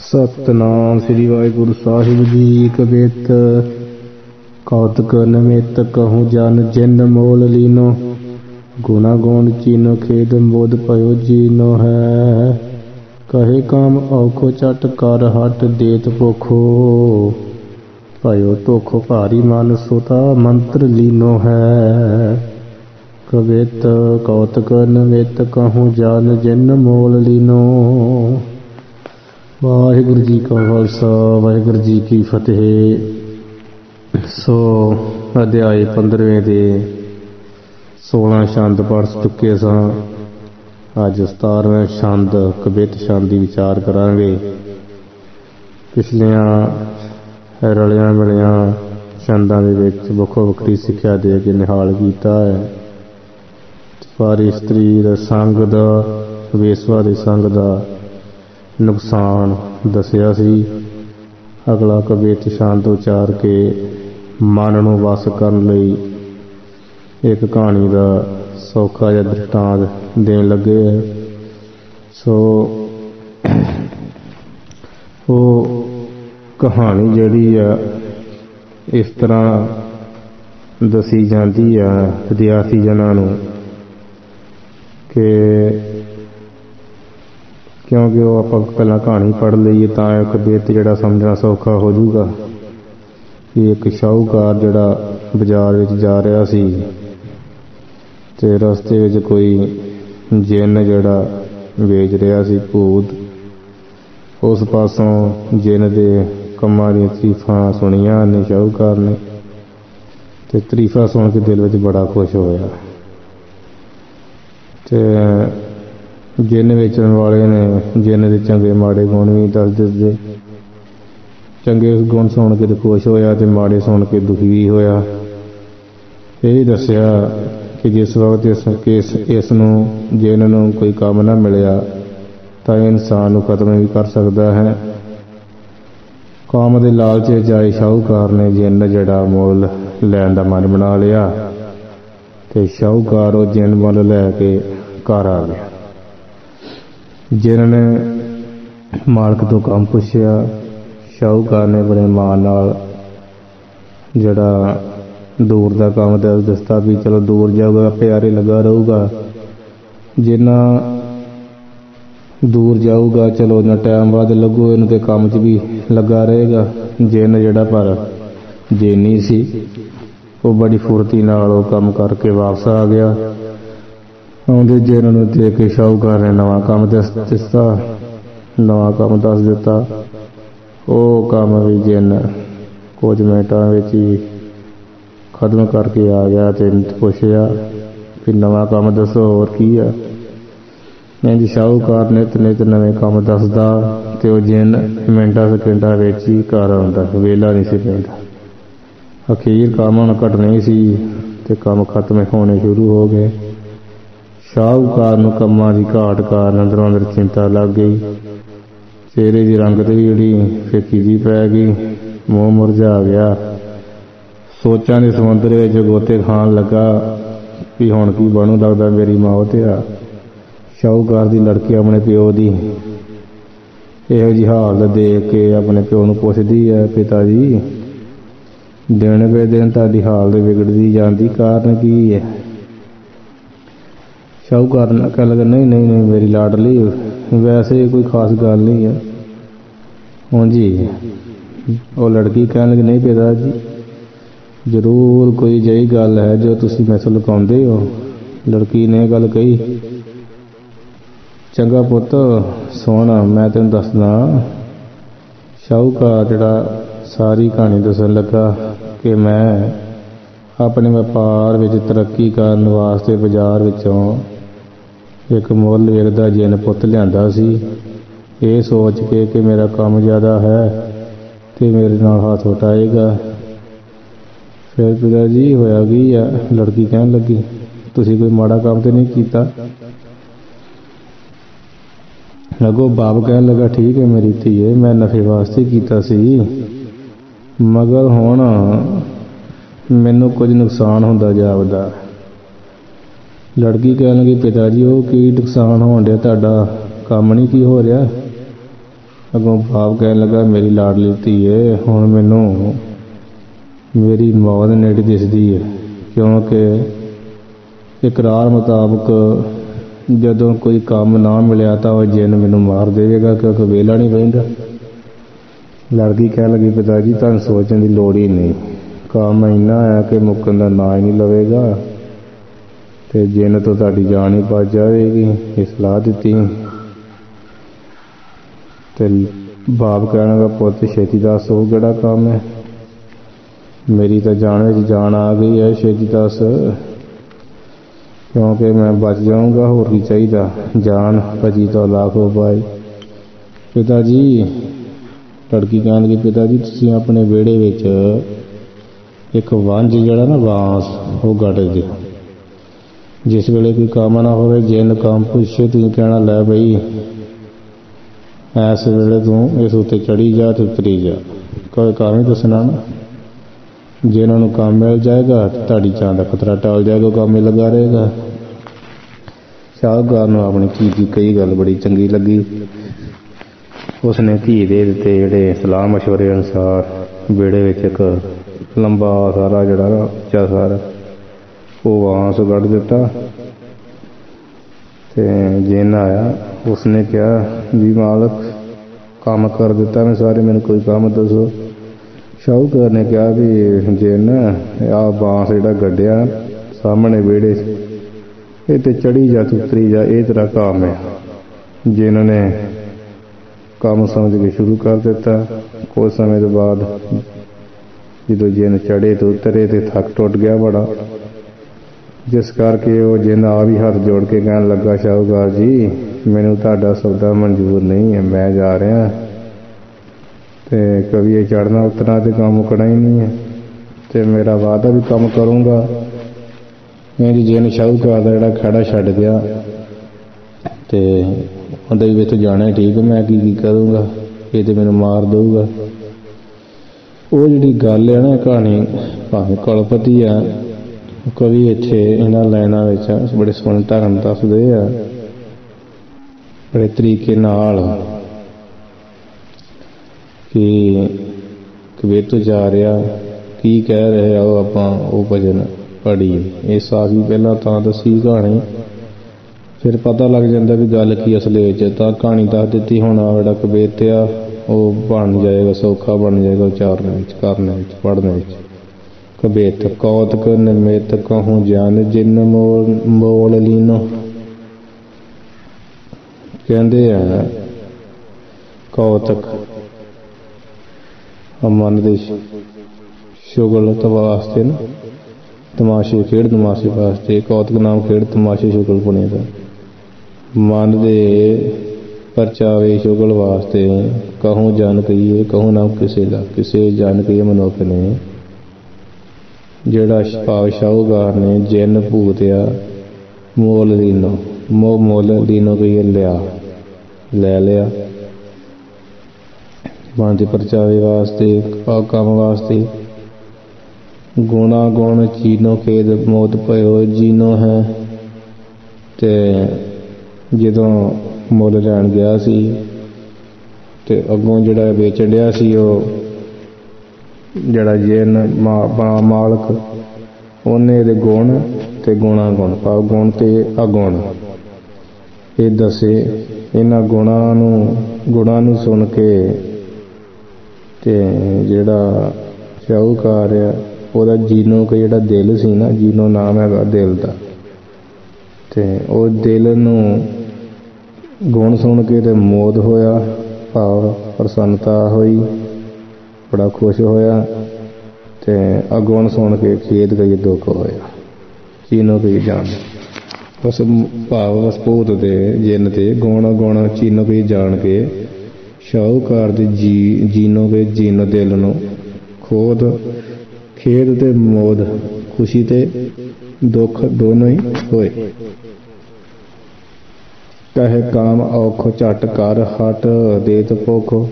ਸਤਿਨਾਮ ਸ੍ਰੀ ਵਾਹਿਗੁਰੂ ਸਾਹਿਬ ਜੀ। ਕਬਿਤ ਕੌਤਕ ਨਮਿਤ ਕਹੂੰ ਜਨ ਜਿਨ ਮੋਲ ਲੀਨੋ, ਗੁਣਾ ਗੌਣ ਚੀਨੋ ਖੇਦ ਮੋਦ ਭਇਓ ਜੀਨੋ ਹੈ। ਕਹੇ ਕਾਮ ਔਖੋ ਚਟ ਕਰ ਹਟ ਦੇਤ ਭੁਖੋ, ਭਇਓ ਧੋਖੋ ਭਾਰੀ ਮਨ ਸੁਤਾ ਮੰਤਰ ਲੀਨੋ ਹੈ। ਕਬਿਤ ਕੌਤਕ ਨਮਿਤ ਕਹੂੰ ਜਨ ਜਿਨ ਮੋਲ ਲੀਨੋ। ਵਾਹਿਗੁਰੂ ਜੀ ਕਾ ਖਾਲਸਾ ਵਾਹਿਗੁਰੂ ਜੀ ਕੀ ਫਤਿਹ। ਸੋ ਅਧਿਆਏ 15ਵੇਂ ਦੇ 16 ਛੰਦ ਪੜ੍ਹ ਚੁੱਕੇ ਸਾਂ। ਅੱਜ 17ਵੇਂ ਛੰਦ ਕਬਿਤ ਛੰਦ ਦੀ ਵਿਚਾਰ ਕਰਾਂਗੇ। ਪਿਛਲੀਆਂ ਰਲਿਆਂ ਮਿਲਿਆਂ ਛੰਦਾਂ ਦੇ ਵਿੱਚ ਵੱਖੋ ਵੱਖਰੀ ਸਿੱਖਿਆ ਦੇ ਕੇ ਨਿਹਾਲ ਕੀਤਾ ਹੈ। ਪਰ ਇਸਤਰੀ ਦੇ ਸੰਗ ਦਾ, ਵੇਸਵਾ ਦੇ ਸੰਗ ਦਾ ਨੁਕਸਾਨ ਦੱਸਿਆ ਸੀ। ਅਗਲਾ ਕਬਿਤ ਛੰਦ ਉਚਾਰ ਕੇ ਮਨ ਨੂੰ ਵਸ ਕਰਨ ਲਈ ਇੱਕ ਕਹਾਣੀ ਦਾ ਸੌਖਾ ਜਿਹਾ ਦ੍ਰਿਸ਼ਟਾਂਤ ਦੇਣ ਲੱਗੇ ਹੈ। ਸੋ ਉਹ ਕਹਾਣੀ ਜਿਹੜੀ ਆ ਇਸ ਤਰ੍ਹਾਂ ਦੱਸੀ ਜਾਂਦੀ ਆ ਵਿਦਿਆਰਥੀ ਜਨਾਂ ਨੂੰ ਕਿ ਕਿਉਂਕਿ ਉਹ ਆਪਾਂ ਪਹਿਲਾਂ ਕਹਾਣੀ ਪੜ੍ਹ ਲਈਏ ਤਾਂ ਕਬਿਤ ਜਿਹੜਾ ਸਮਝਣਾ ਸੌਖਾ ਹੋ ਜਾਊਗਾ। ਕਿ ਇੱਕ ਸ਼ਾਹੂਕਾਰ ਜਿਹੜਾ ਬਾਜ਼ਾਰ ਵਿੱਚ ਜਾ ਰਿਹਾ ਸੀ ਤੇ ਰਸਤੇ ਵਿੱਚ ਕੋਈ ਜਿੰਨ ਜਿਹੜਾ ਵੇਚ ਰਿਹਾ ਸੀ, ਭੂਤ, ਉਸ ਪਾਸੋਂ ਜਿੰਨ ਦੇ ਕੰਮਾਂ ਦੀਆਂ ਤਾਰੀਫਾਂ ਸੁਣੀਆਂ ਨੇ ਸ਼ਾਹੂਕਾਰ ਨੇ, ਤੇ ਤਾਰੀਫਾਂ ਸੁਣ ਕੇ ਦਿਲ ਵਿੱਚ ਬੜਾ ਖੁਸ਼ ਹੋਇਆ। ਤੇ ਜਿੰਨ ਵੇਚਣ ਵਾਲੇ ਨੇ ਜਿੰਨ ਦੇ ਚੰਗੇ ਮਾੜੇ ਗੁਣ ਵੀ ਦੱਸ ਦਿੱਤੇ। ਚੰਗੇ ਗੁਣ ਸੁਣ ਕੇ ਤੇ ਖੁਸ਼ ਹੋਇਆ ਤੇ ਮਾੜੇ ਸੁਣ ਕੇ ਦੁਖੀ ਵੀ ਹੋਇਆ। ਇਹ ਦੱਸਿਆ ਕਿ ਜਿਸ ਵਕਤ ਇਸ ਨੂੰ ਜਿੰਨ ਨੂੰ ਕੋਈ ਕੰਮ ਨਾ ਮਿਲਿਆ ਤਾਂ ਇਨਸਾਨ ਨੂੰ ਖਤਮ ਵੀ ਕਰ ਸਕਦਾ ਹੈ। ਕੰਮ ਦੇ ਲਾਲਚ ਜਾਏ ਸ਼ਾਹੂਕਾਰ ਨੇ ਜਿੰਨ ਜਿਹੜਾ ਮੁੱਲ ਲੈਣ ਦਾ ਮਨ ਬਣਾ ਲਿਆ ਤੇ ਸ਼ਾਹੂਕਾਰ ਉਹ ਜਿੰਨ ਮੁੱਲ ਲੈ ਕੇ ਘਰ ਆ ਗਿਆ। ਜਿੰਨ ਨੇ ਮਾਲਕ ਤੋਂ ਕੰਮ ਪੁੱਛਿਆ। ਸ਼ਾਹੂਕਾਰ ਨੇ ਬੜੇ ਮਾਣ ਨਾਲ ਜਿਹੜਾ ਦੂਰ ਦਾ ਕੰਮ ਦੱਸਤਾ ਵੀ ਚਲੋ ਦੂਰ ਜਾਊਗਾ, ਪਿਆਰੇ ਲੱਗਾ ਰਹੂਗਾ। ਜਿੰਨਾ ਦੂਰ ਜਾਊਗਾ ਚਲੋ ਉਹਨਾਂ ਟਾਈਮ ਬਾਅਦ ਲੱਗੂ, ਇਹਨੂੰ ਤੇ ਕੰਮ 'ਚ ਵੀ ਲੱਗਾ ਰਹੇਗਾ। ਜਿੰਨ ਜਿਹੜਾ ਪਰ ਜੇਨੀ ਸੀ ਉਹ ਬੜੀ ਫੁਰਤੀ ਨਾਲ ਉਹ ਕੰਮ ਕਰਕੇ ਵਾਪਸ ਆ ਗਿਆ। ਆਉਂਦੇ ਜਿੰਨ ਨੂੰ ਦੇਖ ਕੇ ਸ਼ਾਹੂਕਾਰ ਨੇ ਨਵਾਂ ਕੰਮ ਦੱਸ ਦਿੱਤਾ। ਉਹ ਕੰਮ ਵੀ ਜਿੰਨ ਕੁਝ ਮਿੰਟਾਂ ਵਿੱਚ ਹੀ ਖਤਮ ਕਰਕੇ ਆ ਗਿਆ ਤੇ ਪੁੱਛਿਆ ਵੀ ਨਵਾਂ ਕੰਮ ਦੱਸੋ, ਹੋਰ ਕੀ ਆ। ਇੰਝ ਸ਼ਾਹੂਕਾਰ ਨਿੱਤ ਨਵੇਂ ਕੰਮ ਦੱਸਦਾ ਤੇ ਉਹ ਜਿੰਨ ਮਿੰਟਾਂ ਸਕਿੰਟਾਂ ਵਿੱਚ ਹੀ ਘਰ ਆਉਂਦਾ, ਵੇਲਾ ਨਹੀਂ ਸੀ ਪੈਂਦਾ। ਅਖੀਰ ਕੰਮ ਹੁਣ ਘਟਣੇ ਸੀ ਤੇ ਕੰਮ ਖਤਮ ਹੋਣੇ ਸ਼ੁਰੂ ਹੋ ਗਏ। ਸ਼ਾਹੂਕਾਰ ਨੂੰ ਕੰਮਾਂ ਦੀ ਘਾਟ ਕਾਰਨ ਅੰਦਰੋਂ ਅੰਦਰ ਚਿੰਤਾ ਲੱਗ ਗਈ। ਚਿਹਰੇ ਦੀ ਰੰਗਤ ਵੀ ਜਿਹੜੀ ਫਿੱਕੀ ਜਿਹੀ ਪੈ ਗਈ, ਮੂੰਹ ਮੁਰਝਾ ਗਿਆ। ਸੋਚਾਂ ਦੇ ਸਮੁੰਦਰ ਵਿੱਚ ਗੋਤੇ ਖਾਣ ਲੱਗਾ ਵੀ ਹੁਣ ਕੀ ਬਣੂ, ਲੱਗਦਾ ਮੇਰੀ ਮੌਤ ਆ। ਸ਼ਾਹੂਕਾਰ ਦੀ ਲੜਕੀ ਆਪਣੇ ਪਿਓ ਦੀ ਇਹੋ ਜਿਹੀ ਹਾਲਤ ਦੇਖ ਕੇ ਆਪਣੇ ਪਿਓ ਨੂੰ ਪੁੱਛਦੀ ਹੈ, ਪਿਤਾ ਜੀ ਦਿਨ ਬੇ ਦਿਨ ਤੁਹਾਡੀ ਹਾਲਤ ਵਿਗੜਦੀ ਜਾਂਦੀ, ਕਾਰਨ ਕੀ ਹੈ। ਸ਼ਾਹੂਕਾਰ ਨੇ ਕਹਿਣ ਲੱਗਾ, ਨਹੀਂ ਮੇਰੀ ਲਾਡਲੀ, ਵੈਸੇ ਕੋਈ ਖਾਸ ਗੱਲ ਨਹੀਂ ਹੈ। ਹਾਂਜੀ। ਉਹ ਲੜਕੀ ਕਹਿਣ ਲੱਗੀ, ਨਹੀਂ ਪਿਤਾ ਜੀ ਜ਼ਰੂਰ ਕੋਈ ਅਜਿਹੀ ਗੱਲ ਹੈ ਜੋ ਤੁਸੀਂ ਮੈਥੋਂ ਲੁਕਾਉਂਦੇ ਹੋ। ਲੜਕੀ ਨੇ ਗੱਲ ਕਹੀ, ਚੰਗਾ ਪੁੱਤ ਸੁਣ, ਮੈਂ ਤੈਨੂੰ ਦੱਸਦਾ। ਸ਼ਾਹੂਕਾਰ ਜਿਹੜਾ ਸਾਰੀ ਕਹਾਣੀ ਦੱਸਣ ਲੱਗਾ ਕਿ ਮੈਂ ਆਪਣੇ ਵਪਾਰ ਵਿੱਚ ਤਰੱਕੀ ਕਰਨ ਵਾਸਤੇ ਬਾਜ਼ਾਰ ਵਿੱਚੋਂ ਇੱਕ ਮੁੱਲ ਵੇਖਦਾ ਜਿੰਨ ਪੁੱਤ ਲਿਆਂਦਾ ਸੀ, ਇਹ ਸੋਚ ਕੇ ਕਿ ਮੇਰਾ ਕੰਮ ਜ਼ਿਆਦਾ ਹੈ ਤੇ ਮੇਰੇ ਨਾਲ ਹੱਥ ਵਟਾਏਗਾ। ਫਿਰ ਪਿਤਾ ਜੀ ਹੋਇਆ ਕੀ ਆ। ਲੜਕੀ ਕਹਿਣ ਲੱਗੀ, ਤੁਸੀਂ ਕੋਈ ਮਾੜਾ ਕੰਮ ਤੇ ਨਹੀਂ ਕੀਤਾ। ਅੱਗੋਂ ਬਾਪ ਕਹਿਣ ਲੱਗਾ, ਠੀਕ ਹੈ ਮੇਰੀ ਧੀਏ, ਮੈਂ ਨਫੇ ਵਾਸਤੇ ਕੀਤਾ ਸੀ, ਮਗਰ ਹੁਣ ਮੈਨੂੰ ਕੁਝ ਨੁਕਸਾਨ ਹੁੰਦਾ ਜਾਪਦਾ। ਲੜਕੀ ਕਹਿਣ ਲੱਗੀ, ਪਿਤਾ ਜੀ ਉਹ ਕੀ ਨੁਕਸਾਨ ਹੋਣ ਡਿਆ, ਤੁਹਾਡਾ ਕੰਮ ਨਹੀਂ ਕੀ ਹੋ ਰਿਹਾ। अगों बाप कहन लगा मेरी लाडली धीए हुण मैनूं मेरी मौत नेड़े दिसदी है, क्योंकि इकरार मुताबक जदों कोई काम ना मिलिया तो वह जिन मैनूं मार देगा, क्योंकि वेला नहीं बहिंदा। लड़की कहन लगी पिता जी तुहानूं सोचण की लोड़ ही नहीं, काम इन्ना है कि मुक्कण दा नां ही नहीं लवेगा ते जिन तो तुहाडी जान ही बच जाएगी। ये सलाह दित्ती ते बाप कहण लगा पुत्त छेती दस हो किहड़ा काम है, मेरी तो जान विच जान आ गई है, छेती दस क्योंकि मैं बच जाऊँगा, होर की चाहिदा, जान बची तो लाखों पाए। पिता जी लड़की कहन लगी पिता जी तुसीं अपने विहड़े विच एक वंज जिहड़ा ना बांस वो गड़ दिओ, जिस वेले कोई काम ना होवे जिन काम पुछे तुसीं कहना लै बई इस वेले तू इस उत्ते चढ़ी जा ते उतरी जा, कोई काम ही दसना ना, जे उन्होंने काम मिल जाएगा तो तुहाडी जान का खतरा टल जाएगा, काम ही लगा रहेगा। शाहूकार नूं अपनी धी की कई गल बड़ी चंगी लगी, उसने धी दे दिते जिहड़े सलाह मशवरे अनुसार विहड़े विच एक लंबा सारा जिहड़ा ना उच्चा सारा वो बांस कढ़ दिता ते जिन आया उसने कहा भी मालक काम कर दिता मैं सारे, मैनूं कोई काम दसो। शाहूकार ने कहा भी जिन आ बांस जिहड़ा गड्ढिया सामने विहड़े ये ते चढ़ी जा उतरी जा, ये तेरा काम है। जिन ने काम समझ के शुरू कर दिता। कुछ समय के बाद जो जिन चढ़े तो उतरे तो थक टुट गया बड़ा, जिस करके वो जिन आ भी हाथ जोड़ के कहन लगा शाहूकार जी मैनूं तुहाडा सौदा मंजूर नहीं है, मैं जा रहा ते कभी ये चढ़ना उतरना तो काम मुकना ही नहीं है, तो मेरा वादा भी काम करूँगा। मेरी जिन शाहूकार का जिहड़ा खड़ा छड्ड गया ते उहदे विच जाना ठीक, मैं की करूँगा, ये तो मैनूं मार दूगा। वो जिहड़ी गल है ना कहानी भावें कलपति है, कवि इत्थे इन्हां लाइनां विच बड़े सोहणे ढंग नाल दसदे आ, बड़े तरीके नाल कि कबीर तो जा रहा की कह रहे आओ आपां वो भजन पढ़ीए। ये साखी पहलां तां दसी कहानी, फिर पता लग जाता भी गल की असले विच, तां कहानी दस दित्ती। हुण जिहड़ा कबीर आ वो बन जाएगा, सौखा बन जाएगा उचारने विच, करने विच, पढ़ने विच। कबीर कौतक निमित कहूँ जान जिन मोल लीनो, कहते हैं कौतक मन के शुगल वास्ते ना, तमाशे खेड़ तमाशे वास्ते, कौतक नाम खेड़ तमाशे शुगल पुणे का, मन के परचावे शुगल वास्ते कहूँ जान कहिए, कहूँ नाम किसे का, किसे जान कहिए मनुख ने, जिहड़ा भाव शाहूकार ने जिन भूतिया मोल लीनो, मोल लीनो कहिए लिया, लै लिया मन के परचावे वास्ते, काम वास्ते। गुणा गुण चीनो खेद मौत भयो जीनो है, ते जदों मुल लैन गया सी ते अगों जिहड़ा वेचण डिया सी जिहड़ा जिन मालक उन्हें इहदे गुण ते गुणा गुण भाव गुण ते अगुण ये दसे। इन्हां गुणां नूं सुन के ते जिहड़ा शाहूकार आ ਉਹਦਾ ਜੀਨੋ का ਜਿਹੜਾ दिल सी ना, जीनो नाम हैगा दिल का, ते ਉਹ दिल ਨੂੰ गुण सुन के ते मोद होया, भाव प्रसन्नता हुई, बड़ा खुश होया, ते अगुण सुन के खेद कई दुख होया, चीनो कई जान बस भाव बस भूत दे जिन ते गुण गुण चीनो कई जान के शाहूकार दे जीनो के जीनो दिल नूं खोद खेद ते मोद, खुशी ते दुख दोनों ही होए। कहे काम औखो झट कर हट देत भुखो,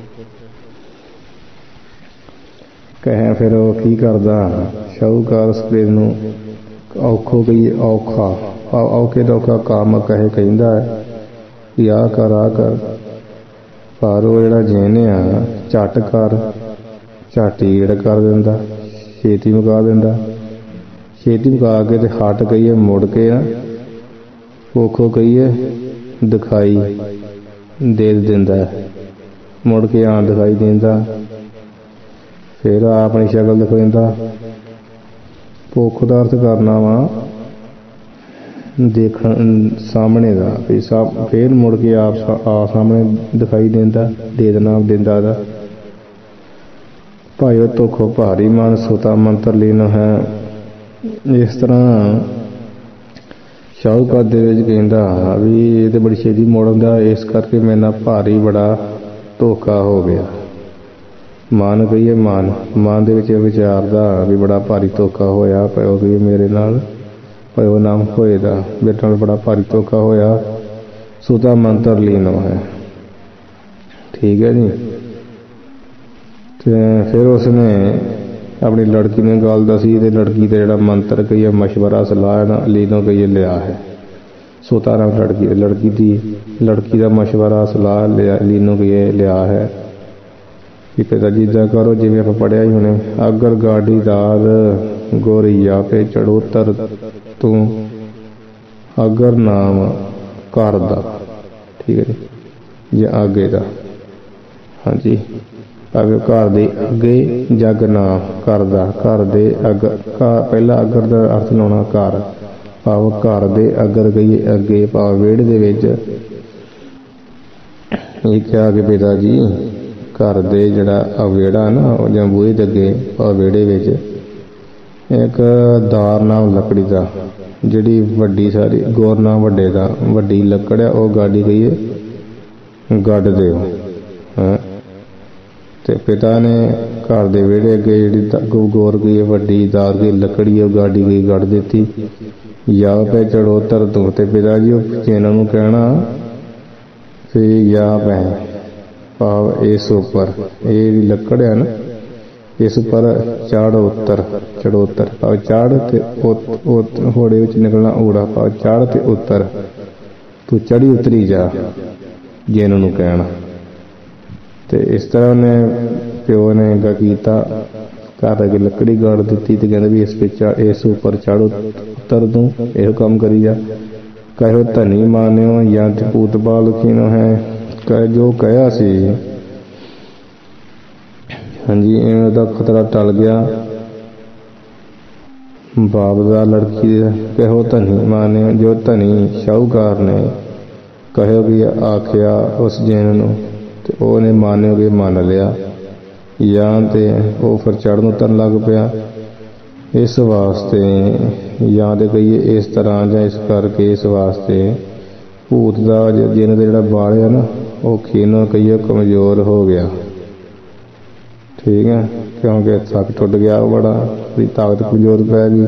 कहे फिर वो की करदा शाहूकार सवेर नूं औखो कही औखा औखे औखा काम कहे कहिंदा है कि आ कर ਪਰ ਉਹ ਜਿਹੜਾ ਜਿੰਨ ਆ ਝੱਟ ਝਾਟੀ ਜਿਹੜਾ ਕਰ ਦਿੰਦਾ, ਛੇਤੀ ਮੁਕਾ ਦਿੰਦਾ। ਛੇਤੀ ਮੁਕਾ ਕੇ ਤੇ ਹਟ ਕਹੀਏ ਮੁੜ ਕੇ ਨਾ ਕੋਖੋ ਕਹੀਏ ਦਿਖਾਈ ਦੇ ਦਿੰਦਾ, ਮੁੜ ਕੇ ਆਣ ਦਿਖਾਈ ਦਿੰਦਾ, ਫਿਰ ਆਪਣੀ ਸ਼ਕਲ ਦਿਖਾਉਂਦਾ। ਭੁੱਖ ਦਾ ਅਰਥ ਕਰਨਾ ਵਾ ਦੇਖਣ ਸਾਹਮਣੇ ਦਾ, ਵੀ ਫਿਰ ਮੁੜ ਕੇ ਆਪ ਸਾਹਮਣੇ ਦਿਖਾਈ ਦਿੰਦਾ, ਦੇ ਦਿੰਦਾ ਦਾ। ਭਾਇਓ ਤੋਖੋ ਭਾਰੀ ਮਨ ਸੋਤਾ ਮੰਤਰ ਲੀਨ ਹੈ। ਇਸ ਤਰ੍ਹਾਂ ਸ਼ਾਹੂਕਾਰ ਦੇ ਵਿੱਚ ਕਹਿੰਦਾ ਵੀ ਇਹ ਤੇ ਬੜੀ ਛੇਤੀ ਮੋੜਦਾ, ਇਸ ਕਰਕੇ ਮੇਰੇ ਨਾਲ ਭਾਰੀ ਬੜਾ ਧੋਖਾ ਹੋ ਗਿਆ। ਮਨ ਕਹੀਏ ਮਨ ਦੇ ਵਿੱਚ ਵਿਚਾਰਦਾ ਵੀ ਬੜਾ ਭਾਰੀ ਧੋਖਾ ਹੋਇਆ, ਭਾਇਓ ਕਹੀਏ ਮੇਰੇ ਨਾਲ, ਭਾਇਓ ਨਾਮ ਹੋਏ ਦਾ ਮੇਰੇ ਨਾਲ ਬੜਾ ਭਾਰੀ ਧੋਖਾ ਹੋਇਆ। ਸੋਤਾ ਮੰਤਰ ਲੀਨ ਹੈ। ਠੀਕ ਹੈ ਜੀ। ਤੇ ਫਿਰ ਉਸਨੇ ਆਪਣੀ ਲੜਕੀ ਨੂੰ ਗੱਲ ਦੱਸੀ ਤੇ ਲੜਕੀ ਦਾ ਜਿਹੜਾ ਮੰਤਰ ਕਹੀਏ ਮਸ਼ਵਰਾ ਸਲਾਹ ਲੀਨੋ ਕਹੀਏ ਲਿਆ ਹੈ। ਸੋਤਾ ਨਾਮ ਲੜਕੀ ਦਾ ਮਸ਼ਵਰਾ ਸਲਾਹ ਲੀਨੋ ਕਹੀਏ ਲਿਆ ਹੈ ਕਿ ਪਿਤਾ ਜੀ ਇੱਦਾਂ ਕਰੋ ਜਿਵੇਂ ਆਪਾਂ ਪੜ੍ਹਿਆ ਹੀ ਹੁਣੇ, ਅਗਰ ਗਾਡੀ ਦਾਦ ਗੋਰੀਆ ਪੇ ਚੜੋਤਰ ਤੂੰ ਅਗਰ ਨਾਮ ਘਰ ਦਾ। ਠੀਕ ਹੈ ਜੀ, ਜਾਂ ਆਗੇ ਦਾ। ਹਾਂਜੀ, ਘਰ ਦੇ ਅੱਗੇ ਜਗ ਨਾਮ ਕਰਦਾ, ਘਰ ਦੇ ਪਹਿਲਾਂ ਅਗਰ ਦਾ ਅਰਥ ਲਾਉਣਾ ਘਰ, ਭਾਵ ਘਰ ਦੇ ਅਗਰ ਕਹੀਏ ਅੱਗੇ, ਭਾਵ ਵਿਹੜੇ ਦੇ ਵਿੱਚ। ਇਹ ਕਿਹਾ ਕਿ ਪਿਤਾ ਜੀ ਘਰ ਦੇ ਜਿਹੜਾ ਵਿਹੜਾ ਨਾ ਜਾਂ ਬੂਹੇ ਦੇ ਅੱਗੇ ਭਾਵ ਵਿਹੜੇ ਵਿੱਚ ਇੱਕ ਦਾਰ ਨਾਮ ਲੱਕੜੀ ਦਾ, ਜਿਹੜੀ ਵੱਡੀ ਸਾਰੀ ਗੌਰ ਨਾਮ ਵੱਡੇ ਦਾ ਵੱਡੀ ਲੱਕੜ ਆ, ਉਹ ਗਾਡੀ ਕਹੀਏ ਗੱਡ ਦਿਓ। ਤੇ ਪਿਤਾ ਨੇ ਘਰ ਦੇ ਵਿਹੜੇ ਅੱਗੇ ਜਿਹੜੀ ਗੌਰ ਗਈ ਵੱਡੀ ਦਾਰ ਗਈ ਲੱਕੜੀ ਉਹ ਗਾਡੀ ਗਈ ਗੱਡ ਦਿੱਤੀ। ਯਾ ਪੈ ਚੜੋਤਰ ਤੂੰ, ਤੇ ਪਿਤਾ ਜੀ ਉਹ ਇਹਨਾਂ ਨੂੰ ਕਹਿਣਾ ਫਿਰ ਯਾ ਪੈ ਭਾਵ ਇਸ ਉੱਪਰ, ਇਹ ਜਿਹੜੀ ਲੱਕੜ ਹੈ ਨਾ ਇਸ ਉੱਪਰ ਚੜੋਤਰ ਭਾਵ ਚੜ੍ਹ ਤੇ ਹੋੜੇ ਵਿੱਚ ਨਿਕਲਣਾ ਊੜਾ, ਭਾਵ ਚੜ੍ਹ ਤੇ ਉੱਤਰ, ਤੂੰ ਚੜੀ ਉਤਰੀ ਜਾ ਜੇ ਇਹਨਾਂ ਨੂੰ ਕਹਿਣਾ। ਤੇ ਇਸ ਤਰ੍ਹਾਂ ਉਹਨੇ ਪਿਓ ਨੇ ਗਾ ਕੀਤਾ, ਘਰ ਅੱਗੇ ਲੱਕੜੀ ਗਾੜ ਦਿੱਤੀ ਤੇ ਕਹਿੰਦਾ ਵੀ ਇਸ ਉੱਪਰ ਚੜ੍ਹ ਉੱਤਰ ਤੂੰ, ਇਹੋ ਕੰਮ ਕਰੀ ਜਾ। ਕਹਿਓ ਧਨੀ ਮਾਨਿਓ ਜਾਂ ਭੂਤ ਬਾਲ ਖੀਨੋ ਹੈ, ਜੋ ਕਹਿਆ ਸੀ। ਹਾਂਜੀ, ਇਹਨਾਂ ਦਾ ਖਤਰਾ ਟਲ ਗਿਆ। ਬਾਪ ਦਾ ਲੜਕੀ ਦਾ ਕਹਿਓ ਧਨੀ ਮਾਨਿਓ, ਜੋ ਧਨੀ ਸ਼ਾਹੂਕਾਰ ਨੇ ਕਹਿਓ ਵੀ ਆਖਿਆ ਉਸ ਜੈਨ ਨੂੰ, ਤੇ ਉਹਨੇ ਮਾਨਿਓ ਕੇ ਮੰਨ ਲਿਆ। ਜਾਂ ਤੇ ਉਹ ਫਿਰ ਚੜ੍ਹਨ ਉਤਰਨ ਲੱਗ ਪਿਆ। ਇਸ ਵਾਸਤੇ ਜਾਂ ਤੇ ਕਹੀਏ ਇਸ ਤਰ੍ਹਾਂ ਜਾਂ ਇਸ ਕਰਕੇ ਇਸ ਵਾਸਤੇ ਭੂਤ ਦਾ ਜਿਨ ਦਾ ਜਿਹੜਾ ਬਾਲ ਹੈ ਨਾ ਉਹ ਖੀਨੋ ਕਹੀਏ ਕਮਜ਼ੋਰ ਹੋ ਗਿਆ। ਠੀਕ ਹੈ, ਕਿਉਂਕਿ ਥੱਕ ਟੁੱਟ ਗਿਆ ਬੜਾ, ਉਹਦੀ ਤਾਕਤ ਕਮਜ਼ੋਰ ਪੈ ਗਈ।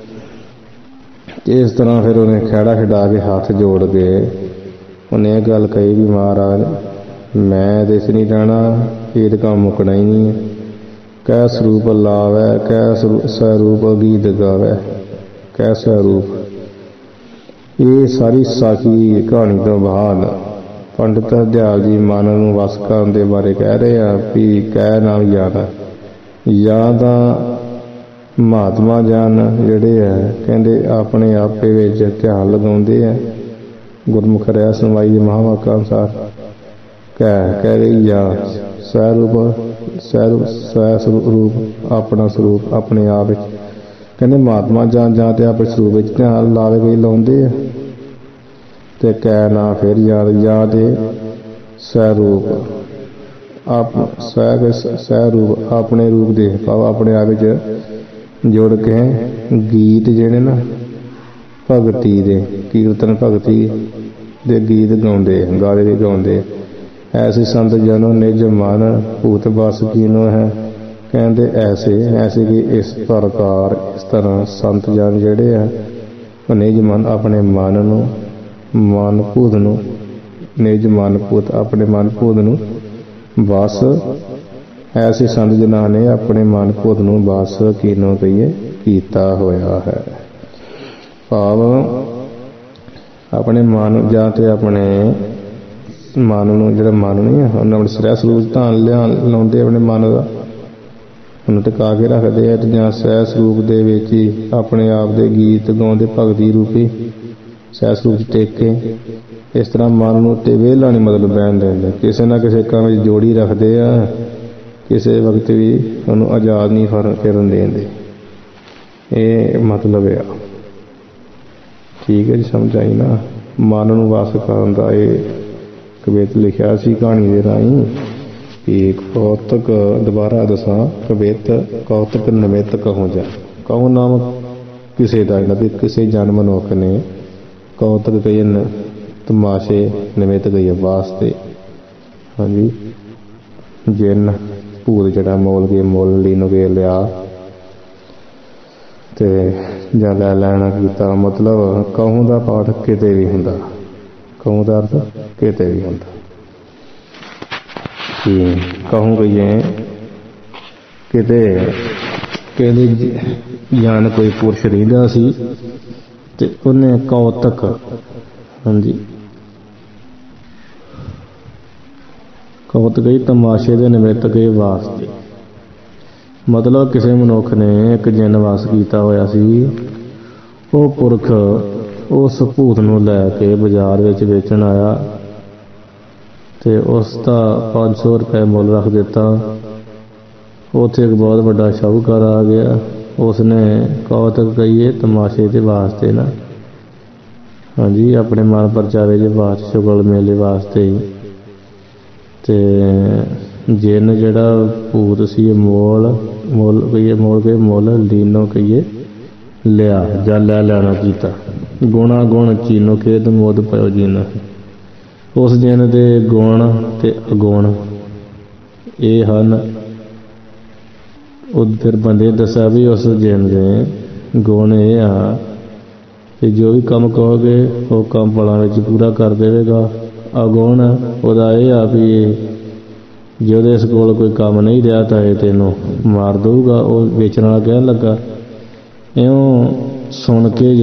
ਇਸ ਤਰ੍ਹਾਂ ਫਿਰ ਉਹਨੇ ਖਹਿੜਾ ਛਡਾ ਕੇ ਹੱਥ ਜੋੜ ਕੇ ਉਹਨੇ ਇਹ ਗੱਲ ਕਹੀ ਵੀ ਮਹਾਰਾਜ ਮੈਂ ਤੇ ਇਸ ਨਹੀਂ ਰਹਿਣਾ, ਇਹ ਤਾਂ ਕੰਮ ਮੁੱਕਣਾ ਹੀ ਨਹੀਂ ਹੈ। ਕਹਿ ਸਰੂਪ ਲਾਵੈ, ਕਹਿ ਸਰੂਪ ਗੀਤ ਗਾਵੈ, ਕਹਿ ਸਰੂਪ। ਇਹ ਸਾਰੀ ਸਾਖੀ ਕਹਾਣੀ ਤੋਂ ਬਾਅਦ ਪੰਡਿਤ ਹਰਦਿਆਲ ਜੀ ਮਨ ਨੂੰ ਵਸ ਕਰਨ ਦੇ ਬਾਰੇ ਕਹਿ ਰਹੇ ਆ ਵੀ ਕਹਿ ਨਾਮ ਯਾਦ ਜਾਂ ਤਾਂ ਮਹਾਤਮਾ ਜਨ ਜਿਹੜੇ ਆ ਕਹਿੰਦੇ ਆਪਣੇ ਆਪੇ ਵਿੱਚ ਧਿਆਨ ਲਗਾਉਂਦੇ ਆ, ਗੁਰਮੁਖ ਰਿਆ ਸੁਣਵਾਈ ਦੇ ਮਹਾਂਵਾਕਾਂ ਅਨੁਸਾਰ ਕਹਿ ਰਹੀ ਜਾਂ ਸਵੈ ਸਰੂਪ ਆਪਣਾ ਸਰੂਪ ਆਪਣੇ ਆਪ ਵਿੱਚ ਕਹਿੰਦੇ ਮਹਾਤਮਾ ਜਾਂ ਤੇ ਆਪਣੇ ਸਰੂਪ ਵਿੱਚ ਧਿਆਨ ਲਾ ਕੇ ਲਾਉਂਦੇ ਆ। ਤੇ ਕਹਿ ਨਾ ਫਿਰ ਜਾਂ ਦੇ ਸਵੈ ਰੂਪ ਸਵੈ ਰੂਪ ਆਪਣੇ ਰੂਪ ਦੇ ਭਾਵ ਆਪਣੇ ਆਪ ਵਿੱਚ ਜੋੜ ਕੇ ਗੀਤ ਜਿਹੜੇ ਨਾ ਭਗਤੀ ਦੇ ਕੀਰਤਨ ਭਗਤੀ ਦੇ ਗੀਤ ਗਾਉਂਦੇ ਐਸੇ ਸੰਤ ਜਨੋ ਨਿਜ ਮਨ ਭੂਤ ਬਸ ਕੀਨੋ ਹੈ। ਕਹਿੰਦੇ ਐਸੇ ਕਿ ਇਸ ਪ੍ਰਕਾਰ ਇਸ ਤਰ੍ਹਾਂ ਸੰਤ ਜਨ ਜਿਹੜੇ ਆ ਉਹ ਨਿਜ ਮਨ ਆਪਣੇ ਮਨ ਨੂੰ ਮਨ ਭੂਤ ਨੂੰ ਨਿਜ ਮਨ ਭੂਤ ਆਪਣੇ ਮਨ ਭੂਤ ਨੂੰ ਬਸ ਐਸੇ ਸੰਤ ਜਨਾਂ ਨੇ ਆਪਣੇ ਮਨ ਭੂਤ ਨੂੰ ਬਸ ਕੀਨੋ ਕਹੀਏ ਕੀਤਾ ਹੋਇਆ ਹੈ। ਭਾਵ ਆਪਣੇ ਮਨ ਜਾਂ ਤੇ ਆਪਣੇ ਮਨ ਨੂੰ, ਜਿਹੜਾ ਮਨ ਨਹੀਂ ਆ ਉਹਨੂੰ ਆਪਣੇ ਸਹਿ ਸਰੂਪ ਧਿਆਨ ਲਾਉਂਦੇ ਆਪਣੇ ਮਨ ਦਾ, ਉਹਨੂੰ ਟਿਕਾ ਕੇ ਰੱਖਦੇ ਆ, ਤੇ ਜਾਂ ਸਹਿ ਸਰੂਪ ਦੇ ਵਿੱਚ ਹੀ ਆਪਣੇ ਆਪ ਦੇ ਗੀਤ ਗਾਉਂਦੇ ਭਗਤੀ ਰੂਪੀ ਸਹਿ ਸਰੂਪ 'ਚ ਟਿਕ ਕੇ। ਇਸ ਤਰ੍ਹਾਂ ਮਨ ਨੂੰ ਤੇ ਵਿਹਲਾ ਨਹੀਂ ਮਤਲਬ ਬਹਿਣ ਦਿੰਦੇ, ਕਿਸੇ ਨਾ ਕਿਸੇ ਕੰਮ ਵਿੱਚ ਜੋੜੀ ਰੱਖਦੇ ਆ, ਕਿਸੇ ਵਕਤ ਵੀ ਉਹਨੂੰ ਆਜ਼ਾਦ ਨਹੀਂ ਫਿਰਨ ਦੇਂਦੇ। ਇਹ ਮਤਲਬ ਆ, ਠੀਕ ਹੈ ਜੀ, ਸਮਝ ਆਈ ਨਾ। ਮਨ ਨੂੰ ਵਸ ਕਰਨ ਦਾ ਇਹ ਕਵਿਤ ਲਿਖਿਆ ਸੀ ਕਹਾਣੀ ਦੇ ਰਾਹੀਂ ਕਿ ਕੌਤਕ, ਦੁਬਾਰਾ ਦੱਸਾਂ ਕਵਿਤ, ਕੌਤਕ ਨਿਮਿਤ ਕਹੋ ਜਾ, ਕਹੋ ਨਾਮ ਕਿਸੇ ਦਾ ਨਾ ਵੀ ਕਿਸੇ ਜਨ ਮਨੁੱਖ ਨੇ ਕੌਤਕ ਕਹੇ ਤਮਾਸ਼ੇ, ਨਿਮਿਤ ਕਹੀਏ ਵਾਸਤੇ। ਹਾਂਜੀ, ਜਿੰਨ ਭੂਤ ਜਿਹੜਾ ਮੋਲ ਕੇ ਮੁੱਲ ਲੀਨੋ ਕੇ ਲਿਆ ਤੇ ਜਾਂ ਲੈ ਲੈਣਾ ਕੀਤਾ। ਮਤਲਬ ਕਹੂੰ ਦਾ ਪਾਠ ਕਿਤੇ ਵੀ ਹੁੰਦਾ, ਕਹੂੰ ਦਾ ਅਰਥ ਕਿਤੇ ਵੀ ਹੁੰਦਾ ਕਿ ਕਹੂੰ ਕਹੀਏ ਕਿਤੇ ਕਹਿੰਦੇ ਜਾਨ ਕੋਈ ਪੁਰਸ਼ ਰਹਿੰਦਾ ਸੀ ਤੇ ਉਹਨੇ ਕੌਤਕ, ਹਾਂਜੀ ਕੌਤਕ ਹੀ ਤਮਾਸ਼ੇ ਦੇ ਨਿਮਿਤ ਕੇ ਵਾਸਤੇ। ਮਤਲਬ ਕਿਸੇ ਮਨੁੱਖ ਨੇ ਇੱਕ ਜਿੰਨ ਵਾਸ ਕੀਤਾ ਹੋਇਆ ਸੀ, ਉਹ ਪੁਰਖ ਉਸ ਭੂਤ ਨੂੰ ਲੈ ਕੇ ਬਾਜ਼ਾਰ ਵਿੱਚ ਵੇਚਣ ਆਇਆ ਤੇ ਉਸ ਦਾ 500 ਰੁਪਏ ਮੁੱਲ ਰੱਖ ਦਿੱਤਾ। ਉੱਥੇ ਇੱਕ ਬਹੁਤ ਵੱਡਾ ਸ਼ਾਹੂਕਾਰ ਆ ਗਿਆ, ਉਸਨੇ ਕੌਤਕ ਕਹੀਏ ਤਮਾਸ਼ੇ ਦੇ ਵਾਸਤੇ ਨਾ, ਹਾਂਜੀ ਆਪਣੇ ਮਨ ਪਰਚਾਵੇ ਦੇ ਵਾਸਤੇ, ਸ਼ੁਗਲ ਮੇਲੇ ਵਾਸਤੇ। ਤੇ ਜਿੰਨ ਜਿਹੜਾ ਭੂਤ ਸੀ ਮੁੱਲ ਕਹੀਏ, ਮੋਲ ਕੇ ਮੁੱਲ ਲੀਨੋ ਕਹੀਏ ਲਿਆ ਜਾਂ ਲੈ ਲੈਣਾ ਕੀਤਾ। ਗੁਣਾ ਗੁਣ ਚੀਨੋ ਖੇਦ ਮੋਦ ਪਇਓ ਜੀਨ, ਉਸ ਜਿੰਨ ਦੇ ਗੁਣ ਤੇ ਅਗੁਣ ਇਹ ਹਨ। ਉਹ ਫਿਰ ਬੰਦੇ ਦੱਸਿਆ ਵੀ ਉਸ ਜਿੰਨ ਦੇ ਗੁਣ ਇਹ ਆ ਕਿ ਜੋ ਵੀ ਕੰਮ ਕਹੋਗੇ ਉਹ ਕੰਮ ਪਲਾਂ ਵਿੱਚ ਪੂਰਾ ਕਰ ਦੇਵੇਗਾ। ਅਗੁਣ ਉਹਦਾ ਇਹ ਆ ਵੀ ਜੇ ਉਹਦੇ ਇਸ ਕੋਲ ਕੋਈ ਕੰਮ ਨਹੀਂ ਰਿਹਾ ਤਾਂ ਇਹ ਤੈਨੂੰ ਮਾਰ ਦਊਗਾ। ਉਹ ਵੇਚਣ ਵਾਲਾ ਕਹਿਣ ਲੱਗਾ, ਇਉਂ ਸੁਣ ਕੇ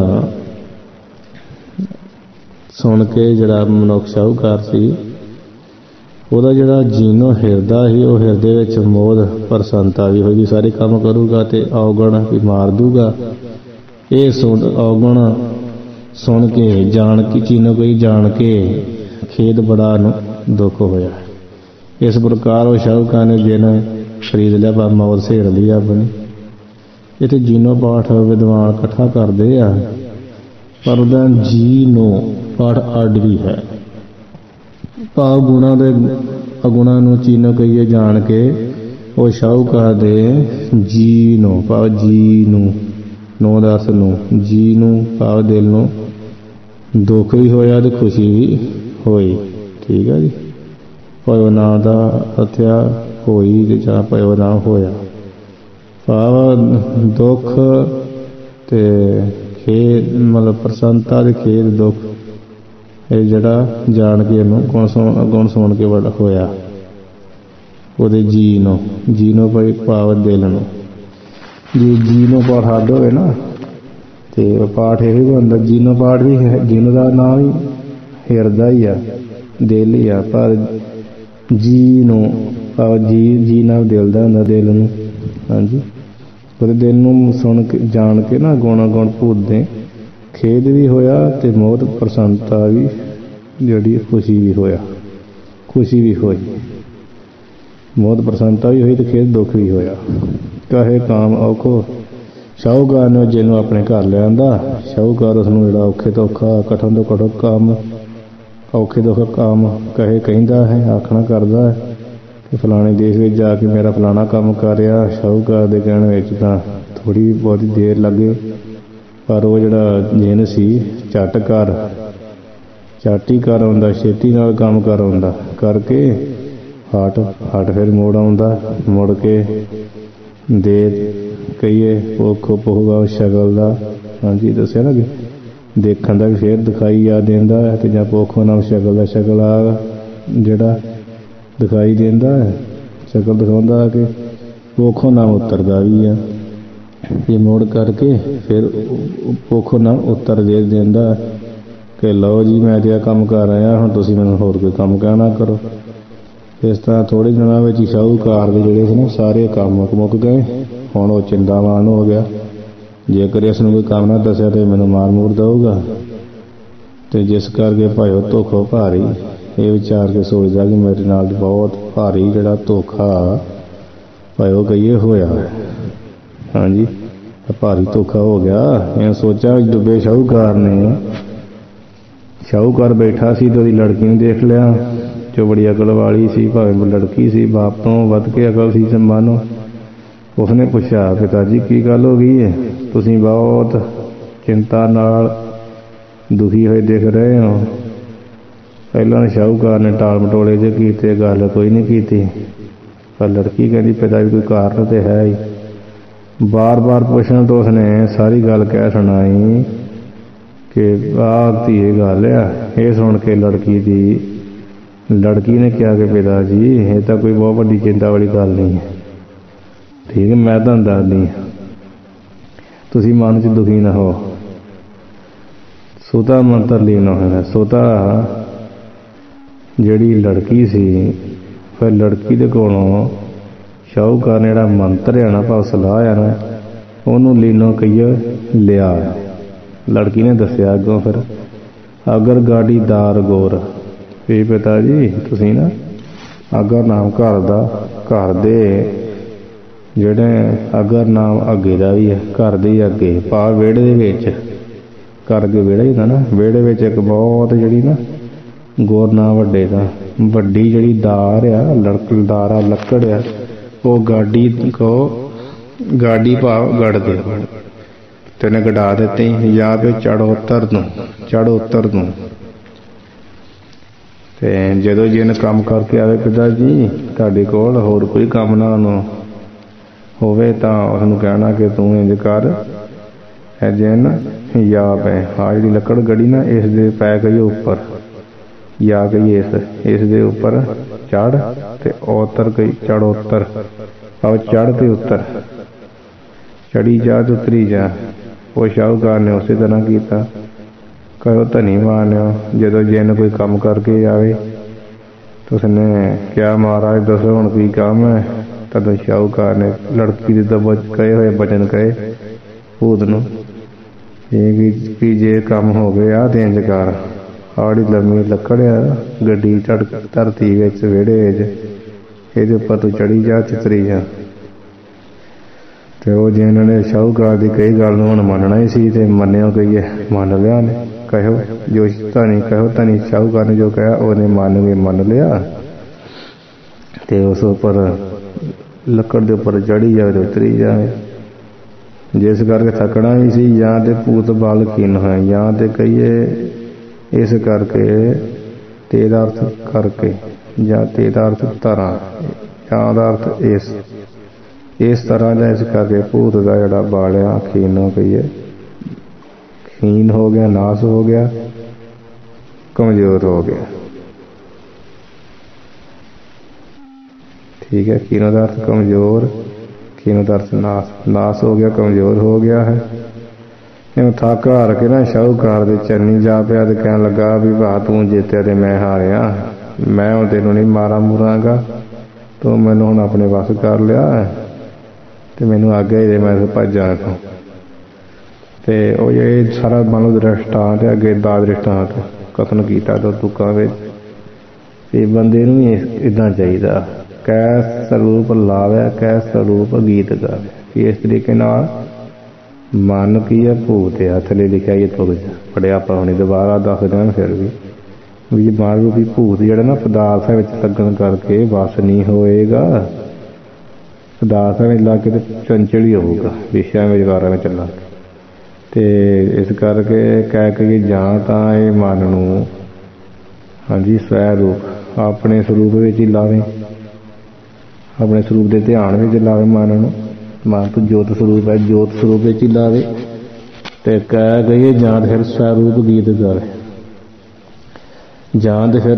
ਜਿਹੜਾ ਮਨੁੱਖ ਸ਼ਾਹੂਕਾਰ ਸੀ, ਉਹਦਾ ਜਿਹੜਾ ਜੀਨੋ ਹਿਰਦਾ ਸੀ, ਉਹ ਹਿਰਦੇ ਵਿੱਚ ਮੋਦ ਪ੍ਰਸੰਨਤਾ ਵੀ ਹੋਈ, ਸਾਰੇ ਕੰਮ ਕਰੂਗਾ ਤੇ ਔਗਣ ਵੀ ਮਾਰ ਦੂਗਾ। ਇਹ ਔਗਣ ਸੁਣ ਕੇ ਜਾਣ ਕੇ ਚੀਨੋ ਕੋਈ ਜਾਣ ਕੇ ਖੇਦ ਬੜਾ ਨੂੰ ਦੁੱਖ ਹੋਇਆ। ਇਸ ਪ੍ਰਕਾਰ ਉਹ ਸ਼ਾਹੂਕਾਰ ਨੇ ਜਿੰਨ ਖਰੀਦ ਲਿਆ, ਪਰ ਮੌਤ ਸੇੜ ਲਈ ਆਪਣੀ। ਇੱਥੇ ਜੀਨੋ ਪਾਠ ਵਿਦਵਾਨ ਇਕੱਠਾ ਕਰਦੇ ਆ, ਪਰ ਉਹਦਾ ਜੀਨੋ ਪਾਠ ਅੱਡ ਵੀ ਹੈ। ਭਾਵ ਗੁਣਾ ਦੇ ਅਗੁਣਾ ਨੂੰ ਚੀਨੋ ਕਹੀਏ ਜਾਣ ਕੇ ਉਹ ਸ਼ਾਹੂਕਾਰ ਦੇ ਜੀਨੋ, ਭਾਵ ਜੀ ਨੂੰ, ਨੌ ਦਸ ਨੂੰ, ਜੀ ਨੂੰ ਭਾਵ ਦਿਲ ਨੂੰ ਦੁੱਖ ਵੀ ਹੋਇਆ ਤੇ ਖੁਸ਼ੀ ਵੀ ਹੋਈ। ਠੀਕ ਹੈ ਜੀ, ਭਇਓ ਨਾਂ ਦਾ ਅਰਥਿਆ ਹੋਈ ਤੇ ਜਾਂ ਭਇਓ ਨਾ ਹੋਇਆ, ਭਾਵ ਦੁੱਖ ਤੇ ਖੇਦ, ਮਤਲਬ ਪ੍ਰਸੰਨਤਾ ਦੇ ਖੇਦ ਦੁੱਖ, ਇਹ ਜਿਹੜਾ ਜਾਣ ਕੇ ਇਹਨੂੰ ਗੁਣ ਸੁਣ ਕੇ ਬੜਾ ਹੋਇਆ ਉਹਦੇ ਜੀ ਨੂੰ ਭਾਵ ਦਿਲ ਨੂੰ। ਜੇ ਜੀ ਨੂੰ ਪਾਠ ਅੱਡ ਹੋਵੇ ਨਾ ਤੇ ਉਹ ਪਾਠ ਇਹ ਵੀ ਬਣਦਾ। ਜੀਨੋ ਪਾਠ ਵੀ ਹੈ, ਜੀਨੋ ਦਾ ਨਾਮ ਵੀ ਹਿਰਦਾ ਹੀ ਆ, ਦਿਲ ਹੀ ਆ, ਪਰ ਜੀ ਨੂੰ ਭਾਵ ਜੀ ਨਾਲ ਦਿਲ ਦਾ ਹੁੰਦਾ, ਦਿਲ ਨੂੰ। ਹਾਂਜੀ, ਉਹਦੇ ਦਿਲ ਨੂੰ ਸੁਣ ਕੇ ਜਾਣ ਕੇ ਨਾ ਗੁਣਾ ਗੁਣ ਭੂਤ ਦੇ ਖੇਦ ਵੀ ਹੋਇਆ ਤੇ ਮੋਦ ਪ੍ਰਸੰਨਤਾ ਵੀ, ਜਿਹੜੀ ਖੁਸ਼ੀ ਵੀ ਹੋਇਆ, ਖੁਸ਼ੀ ਵੀ ਹੋਈ, ਮੋਦ ਪ੍ਰਸੰਨਤਾ ਵੀ ਹੋਈ ਤੇ ਖੇਦ ਦੁੱਖ ਵੀ ਹੋਇਆ। ਕਹੇ ਕਾਮ ਔਖੋ, ਸ਼ਾਹੂਕਾਰ ਨੇ ਜਿਹਨੂੰ ਆਪਣੇ ਘਰ ਲਿਆਂਦਾ, ਸ਼ਾਹੂਕਾਰ ਉਸਨੂੰ ਜਿਹੜਾ ਔਖੇ ਤੋਂ ਔਖਾ, ਕਠਿਨ ਤੋਂ ਕਠਿਨ ਕੰਮ, ਔਖੇ ਤੋਂ ਔਖਾ ਕੰਮ ਕਹੇ ਕਹਿੰਦਾ ਹੈ, ਆਖਣਾ ਕਰਦਾ ਹੈ ਕਿ ਫਲਾਣੇ ਦੇਸ਼ ਵਿੱਚ ਜਾ ਕੇ ਮੇਰਾ ਫਲਾਣਾ ਕੰਮ ਕਰ ਰਿਹਾ। ਸ਼ਾਹੂਕਾਰ ਦੇ ਕਹਿਣ ਵਿੱਚ ਤਾਂ ਥੋੜ੍ਹੀ ਬਹੁਤੀ ਦੇਰ ਲੱਗੇ, ਪਰ ਉਹ ਜਿਹੜਾ ਜਿੰਨ ਸੀ ਝੱਟ ਹੀ ਕਰ ਆਉਂਦਾ, ਛੇਤੀ ਨਾਲ ਕੰਮ ਕਰ ਆਉਂਦਾ, ਕਰਕੇ ਹਟ ਫਿਰ ਮੋੜ ਆਉਂਦਾ, ਮੁੜ ਕੇ ਦੇ ਕਹੀਏ ਪੋਖੋ ਪਹੂਗਾ ਸ਼ਕਲ ਦਾ। ਹਾਂਜੀ, ਦੱਸਿਆ ਨਾ ਕਿ ਦੇਖਣ ਦਾ ਵੀ ਫੇਰ ਦਿਖਾਈ ਆ ਦਿੰਦਾ ਹੈ, ਤੇ ਜਾਂ ਪੋਖੋ ਨਾਮ ਸ਼ਕਲ ਦਾ, ਸ਼ਕਲ ਆ ਜਿਹੜਾ ਦਿਖਾਈ ਦਿੰਦਾ ਹੈ, ਸ਼ਕਲ ਦਿਖਾਉਂਦਾ ਕਿ ਪੋਖੋ ਨਾਮ ਉਤਰਦਾ ਵੀ ਆ। ਇਹ ਮੋੜ ਕਰਕੇ ਫਿਰ ਪੋਖੋ ਨਾਮ ਉੱਤਰ ਦੇ ਦਿੰਦਾ कि लो जी मैं तो काम कर रहा, हुण तुसीं मैनूं होर कोई काम कहना करो। इस तरह थोड़े दिनों में शाहूकार के जिहड़े सी ना सारे काम मुक गए। हुण वो चिंतावान हो गया, जेकर इसनूं कोई काम ना दस्सिआ तो मैनूं मार मूर दऊगा। तो जिस करके भाई वो धोखा भारी ये विचार के सोचदा कि मेरे नाल बहुत भारी जिहड़ा धोखा भाई वो कहिए होया। हाँ जी, भारी धोखा हो गया। मैं सोचा डुबे शाहूकार ने, शाहूकार बैठा सी तो लड़की ने देख लिया जो बड़ी अकल वाली सी, भावें लड़की सी, बाप तो वध के अकल सी मानो। उसने पूछा पिताजी की गल हो गई है, तुसीं बहुत चिंता नाल दुखी होए दिख रहे हो। पहला शाहूकार ने टाल मटोले जे कीते, गल कोई नहीं की। पर लड़की कहती पिताजी कोई कारण तो है ही। बार बार पूछने तो उसने सारी गल कह सुनाई कि आह धीए गल आ। ये सुन के लड़की ने कहा कि पिताजी ये तो कोई बहुत बड़ी चिंता वाली गल नहीं है। ठीक है, मैं तुहानूं दसदी, तुसीं मन च दुखी ना हो। सुता मंत्र लीन होना। सुता जिहड़ी लड़की सी, फिर लड़की दे कोलों शाहूकार ने जिहड़ा मंत्र है ना, भाव सलाह है ना, उहनूं लीनों कहिए लिया। लड़की ने दस्सिया अगों फिर अगर गाड़ी दार गोर भी पिताजी तुसीं ना अगर नाम घर दे जिहड़े अगर नाम अगे दा भी है, घर दे अगे पा विहड़े दे विच, घर के विहड़ा ही ना, विहड़े विच एक बहुत जिहड़ी ना गोर ना वड्डे दा वड्डी जिहड़ी दार आ, दार आ लकड़ आ, वो गाड़ी भाव गड़ दे तेने गड़ा देती या फिर चढ़ उतर दूँ। ते जदों जिन काम करके आवे पिताजी तुहाडे कोल होर कोई काम ना होवे तां उसनूं कहना कि तूं इंज कर जिन या पै हाँ जी लकड़ गड़ी ना इस दे पै गई उपर या गई इस दे उपर चढ़ ते उतर गई चढ़ उतर और चढ़ ते उतर चढ़ी जा ते उतरी जा। वो शाहूकार ने उस तरह किया। कहो धनी मानियो जदों जिन कोई काम करके आवे तो उसने क्या महाराज दसो हुण की काम है। तदों शाहूकार ने लड़की दे कहे हुए वचन कहे भूत नूं कि जे काम हो गया तो इंज कर, आड़ी लम्मी लकड़ आ गड्डी धरती विच विहड़े विच इहदे उपर तूं चढ़ी जा उतरी जा। तो जिन्होंने शाहूकार की कई गल हुण मनना ही सी ते मन्नियो कहिए मन लिया ने। कहो जो धनी शाहूकार ने जो कहा उन्हें मन लिया ते उस उपर लकड़ के उपर चढ़ी जाए तो उतरी जाए। जिस करके थकना ही सी या तो भूत बल कीन है या तो कहिए इस करके तेरा अर्थ करके या तेरा अर्थ तरह या अर्थ इस तरह का इस करके भूत का जिहड़ा बल आ खीन हो गया, नाश हो गया, कमजोर हो गया। ठीक है, कीनों का अर्थ कमजोर, कीनों का अर्थ नाश हो गया, कमजोर हो गया है। थक हार के ना शाहूकार दे चरनी जा पिया ते कहन लगा भी भा तू जीत्या ते मैं हारिया, मैं हुण तैनूं नहीं मारा मूरांगा, तू मैनूं हुण अपने वस कर लिया ते मैनूं आग्या ही दे मैं भज्जां इत्थों। ते वो ये सारा मान लो दृष्टांत है अगे दा दृष्टांत कथन किया तो तुकां विच ते बंदे नूं इदां चाहिदा कै स्वरूप लावे कै स्वरूप गीत गावे। इस तरीके नाल मन की है भूत है थले लिखा ये तुक पढ़िया पानी दोबारा दस दें फिर भी मन रूपी भूत जिहड़ा ना पदार्थां विच लगन करके वस नहीं होएगा, पदार्थां विच लग के चंचल ही होगा, विषयां विचारां में चलना। तो इस करके कह के जां तां ये मन नूं हाँ जी स्वै रूप अपने स्वरूप विच ही लावे, अपने स्वरूप के ध्यान में लावे, मन तो जोत स्वरूप है जोत स्वरूप विच ही लावे। तो कह गई जां फिर स्वरूप गीत गावे, जां फिर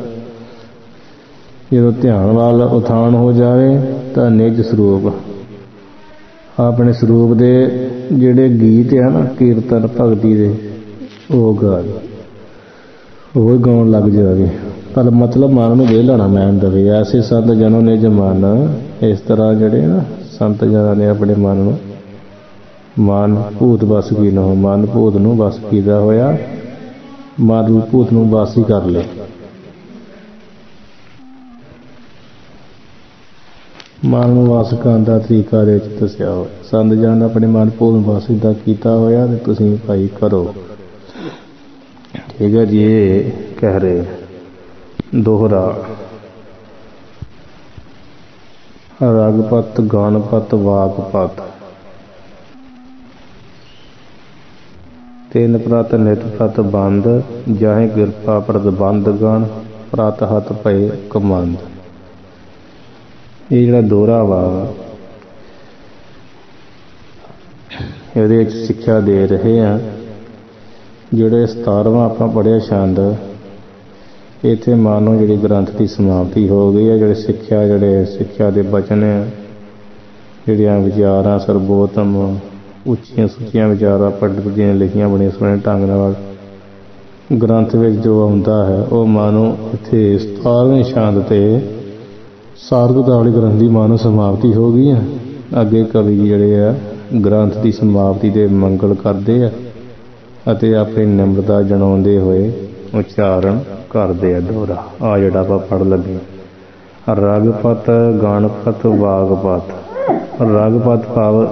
जो ध्यान वाल उथान हो जाए तो निज स्वरूप अपने स्वरूप के जिहड़े गीत है ना कीर्तन भगती दे वो गावे। ਉਹ ਗਾਉਣ ਲੱਗ ਜਾਵੇ। ਪਰ ਮਤਲਬ ਮਨ ਨੂੰ ਵੇਹ ਲੈਣਾ ਮੈਂ ਦਵੇ। ਐਸੇ ਸੰਤ ਜਨੋਂ ਨੇ ਜਮਨ, ਇਸ ਤਰ੍ਹਾਂ ਜਿਹੜੇ ਨਾ ਸੰਤ ਜਨਾਂ ਨੇ ਆਪਣੇ ਮਨ ਭੂਤ ਬਸ ਕੀ ਨਾ, ਮਨ ਭੂਤ ਨੂੰ ਬਸ ਕੀਤਾ ਹੋਇਆ, ਮਨ ਭੂਤ ਨੂੰ ਬਸ ਹੀ ਕਰ ਲਏ। ਮਨ ਨੂੰ ਵਸ ਕਰਨ ਦਾ ਤਰੀਕਾ ਦੇ ਵਿੱਚ ਦੱਸਿਆ ਹੋਇਆ। ਸੰਤ ਜਨਾਂ ਨੇ ਆਪਣੇ ਮਨ ਭੂਤ ਨੂੰ ਬਸ ਦਾ ਕੀਤਾ ਹੋਇਆ ਤੇ ਤੁਸੀਂ ਭਾਈ ਕਰੋ। ਠੀਕ ਹੈ ਜੀ। ਇਹ ਕਹਿ ਰਹੇ ਦੋਹਰਾ ਰਗਪਤ, ਗਣਪਤ, ਵਾਕਪਤ, ਤਿੰਨ ਪ੍ਰਤ ਨਿਤ ਪ੍ਰਤ ਬੰਦ, ਜਾਹੇ ਕਿਰਪਾ ਪ੍ਰਤਬੰਧ ਗਣ, ਪ੍ਰਤ ਹੱਥ ਭਏ ਕਮੰਦ। ਇਹ ਜਿਹੜਾ ਦੋਹਰਾ ਵਾ ਇਹਦੇ ਵਿੱਚ ਸਿੱਖਿਆ ਦੇ ਰਹੇ ਆ। ਜਿਹੜੇ 17ਵਾਂ ਆਪਾਂ ਪੜ੍ਹਿਆ ਛੰਦ, ਇੱਥੇ ਮਾਨੋ ਜਿਹੜੀ ਗ੍ਰੰਥ ਦੀ ਸਮਾਪਤੀ ਹੋ ਗਈ ਹੈ। ਜਿਹੜੇ ਸਿੱਖਿਆ ਦੇ ਬਚਨ ਆ, ਜਿਹੜੀਆਂ ਵਿਚਾਰਾਂ ਸਰਬੋਤਮ ਉੱਚੀਆਂ ਸੁੱਚੀਆਂ ਵਿਚਾਰਾਂ ਪੰਡਤ ਜੀ ਨੇ ਲਿਖੀਆਂ ਬੜੇ ਸੋਹਣੇ ਢੰਗ ਨਾਲ ਗ੍ਰੰਥ ਵਿੱਚ ਜੋ ਆਉਂਦਾ ਹੈ, ਉਹ ਮਾਨੋ ਇੱਥੇ 17ਵੇਂ ਛੰਦ ਤੇ ਸਾਰਗਤ ਵਾਲੀ ਗ੍ਰੰਥ ਦੀ ਮਾਨੋ ਸਮਾਪਤੀ ਹੋ ਗਈ ਹੈ। ਅੱਗੇ ਕਵੀ ਜਿਹੜੇ ਆ ਗ੍ਰੰਥ ਦੀ ਸਮਾਪਤੀ ਦੇ ਮੰਗਲ ਕਰਦੇ ਆ ਅਤੇ ਆਪਣੀ ਨਿਮਰਤਾ ਜਣਾਉਂਦੇ ਹੋਏ ਉਚਾਰਨ ਕਰਦੇ ਆ ਦੋਹਰਾ। ਆ ਜਿਹੜਾ ਆਪਾਂ ਪੜ੍ਹ ਲੱਗੇ ਰਗਪਤ, ਗਣਪਤ, ਵਾਗਪਤ। ਰਗਪਤ ਭਾਵ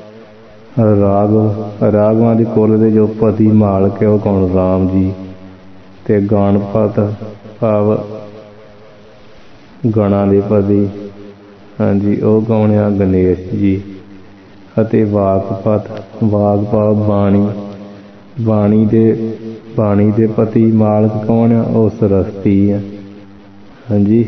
ਰਾਗਾਂ ਦੀ ਕੁੱਲ ਦੇ ਜੋ ਪਤੀ ਮਾਲਕ ਹੈ ਉਹ ਕੌਣ? ਰਾਮ ਜੀ। ਤੇ ਗਣਪਤ ਭਾਵ ਗਣਾਂ ਦੇ ਪਤੀ, ਹਾਂਜੀ, ਉਹ ਕੌਣ ਆ? ਗਣੇਸ਼ ਜੀ। ਅਤੇ ਵਾਗਪਤ, ਵਾਗ ਭਾਵ ਬਾਣੀ ਦੇ ਪਤੀ ਮਾਲਕ ਕੌਣ ਆ? ਉਹ ਸਰਸਤੀ ਆ। ਹਾਂਜੀ,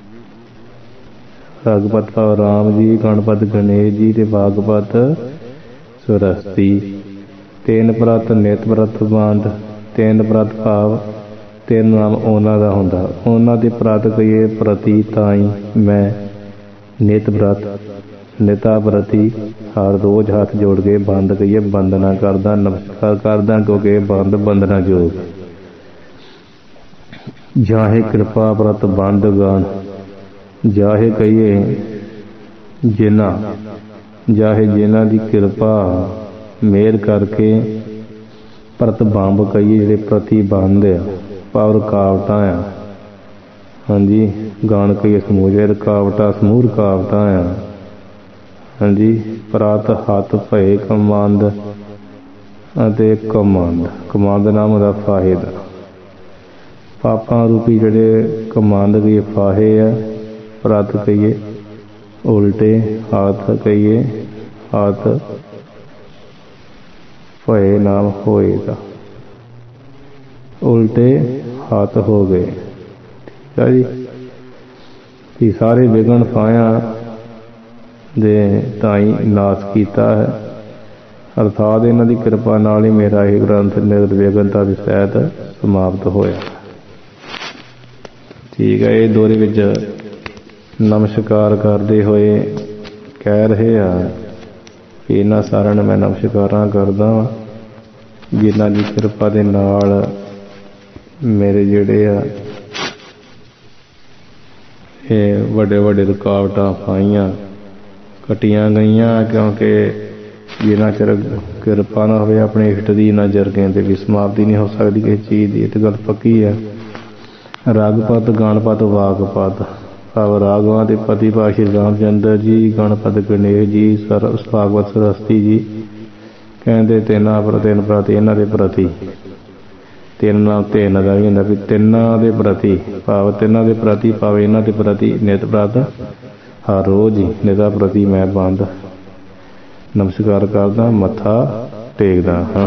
ਰਗਪਤ ਭਾਵ ਰਾਮ ਜੀ, ਗਣਪਤ ਗਣੇਸ਼ ਜੀ ਤੇ ਵਾਗਪਤ ਸਰਸਤੀ। ਤਿੰਨ ਪ੍ਰਤ ਨਿਤ ਪ੍ਰਤ ਬੰਦ। ਤਿੰਨ ਪ੍ਰਤ ਭਾਵ ਤਿੰਨ ਨਾਮ ਉਹਨਾਂ ਦਾ ਹੁੰਦਾ, ਉਹਨਾਂ ਦੇ ਪ੍ਰਤ ਕਹੀਏ ਪ੍ਰਤੀ ਤਾਈ ਮੈਂ। ਨਿਤ ਪ੍ਰਤ ਨਿਤਾ ਪ੍ਰਤੀ ਹਰ ਰੋਜ਼ ਹੱਥ ਜੋੜ ਕੇ ਬੰਦ ਕਹੀਏ ਬੰਦਨਾ ਕਰਦਾ, ਨਮਸਕਾਰ ਕਰਦਾ, ਕਿਉਂਕਿ ਬੰਦ ਬੰਦਨਾ ਜੋਗ। ਜਾਹੇ ਕਿਰਪਾ ਪ੍ਰਤ ਬੰਦ ਗਣ। ਜਾਹੇ ਕਹੀਏ ਜਿਨ੍ਹਾਂ, ਜਾਹੇ ਜਿਨ੍ਹਾਂ ਦੀ ਕਿਰਪਾ ਮਿਹਰ ਕਰਕੇ, ਪ੍ਰਤ ਬੰਬ ਕਹੀਏ ਜਿਹੜੇ ਪ੍ਰਤੀ ਬੰਦ ਆ ਭਾਵ ਰੁਕਾਵਟਾਂ ਆ। ਹਾਂਜੀ, ਗਣ ਕਹੀਏ ਸਮੂਹ ਰੁਕਾਵਟਾਂ, ਸਮੂਹ ਰੁਕਾਵਟਾਂ ਆ। ਹਾਂਜੀ, ਪ੍ਰਤ ਹੱਥ ਭਏ ਕਮੰਦ ਅਤੇ ਕਮੰਦ ਨਾਮ ਉਹਦਾ ਫਾਹੇ ਦਾ। ਪਾਪਾਂ ਰੂਪੀ ਜਿਹੜੇ ਕਮੰਦ ਕਹੀਏ ਫਾਹੇ ਆ। ਪ੍ਰਤ ਕਹੀਏ ਉਲਟੇ, ਹੱਥ ਕਹੀਏ ਹੱਥ ਭਏ ਨਾਮ ਹੋਏਗਾ, ਉਲਟੇ ਹੱਥ ਹੋ ਗਏ। ਠੀਕ ਹੈ ਜੀ। ਇਹ ਸਾਰੇ ਵਿਗਣ ਫਾਹਿਆਂ ਦੇ ਤਾਈ ਨਾਸ ਕੀਤਾ ਹੈ, ਅਰਥਾਤ ਇਹਨਾਂ ਦੀ ਕਿਰਪਾ ਨਾਲ ਹੀ ਮੇਰਾ ਇਹ ਗ੍ਰੰਥ ਨਿਰਵਿਘਨਤਾ ਦੇ ਸਹਿਤ ਸਮਾਪਤ ਹੋਇਆ। ਠੀਕ ਹੈ। ਇਹ ਦੋਹਰੇ ਵਿੱਚ ਨਮਸਕਾਰ ਕਰਦੇ ਹੋਏ ਕਹਿ ਰਹੇ ਆ ਕਿ ਇਹਨਾਂ ਸਾਰਿਆਂ ਨੂੰ ਮੈਂ ਨਮਸਕਾਰਾਂ ਕਰਦਾ ਜਿਨ੍ਹਾਂ ਦੀ ਕਿਰਪਾ ਦੇ ਨਾਲ ਮੇਰੇ ਜਿਹੜੇ ਆ ਇਹ ਵੱਡੇ ਵੱਡੇ ਰੁਕਾਵਟਾਂ ਪਾਈਆਂ ਕੱਟੀਆਂ ਗਈਆਂ, ਕਿਉਂਕਿ ਜਿੰਨਾ ਚਿਰ ਕਿਰਪਾ ਨਾ ਹੋਵੇ ਆਪਣੇ ਹਿੱਟ ਦੀ ਨਜ਼ਰ ਕਹਿੰਦੇ ਵੀ ਸਮਾਪਤੀ ਨਹੀਂ ਹੋ ਸਕਦੀ ਕਿਸੇ ਚੀਜ਼ ਦੀ। ਇਹ ਤਾਂ ਗੱਲ ਪੱਕੀ ਹੈ। ਰਗਪਤ, ਗਣਪਤ, ਵਾਗਪਤ ਭਾਵ ਰਾਗਾਂ ਦੇ ਪਤੀ ਭਾਈ ਸ਼੍ਰੀ ਰਾਮ ਚੰਦਰ ਜੀ, ਗਣਪਤ ਗਣੇਸ਼ ਜੀ, ਭਾਗਵਤ ਸਰਸਤੀ ਜੀ। ਕਹਿੰਦੇ ਤਿੰਨਾਂ ਪ੍ਰਤੀ ਇਹਨਾਂ ਦੇ ਪ੍ਰਤੀ ਤਿੰਨ ਦਾ ਵੀ ਹੁੰਦਾ ਵੀ ਤਿੰਨਾਂ ਦੇ ਪ੍ਰਤੀ ਭਾਵ ਤਿੰਨਾਂ ਦੇ ਪ੍ਰਤੀ ਭਾਵ ਇਹਨਾਂ ਦੇ ਪ੍ਰਤੀ ਨਿਤ ਪ੍ਰਤ ਹਰ ਰੋਜ਼ ਹੀ ਨਿਤਾ ਪ੍ਰਤੀ ਮੈਂ ਬੰਦ ਨਮਸਕਾਰ ਕਰਦਾ, ਮੱਥਾ ਟੇਕਦਾ ਹਾਂ।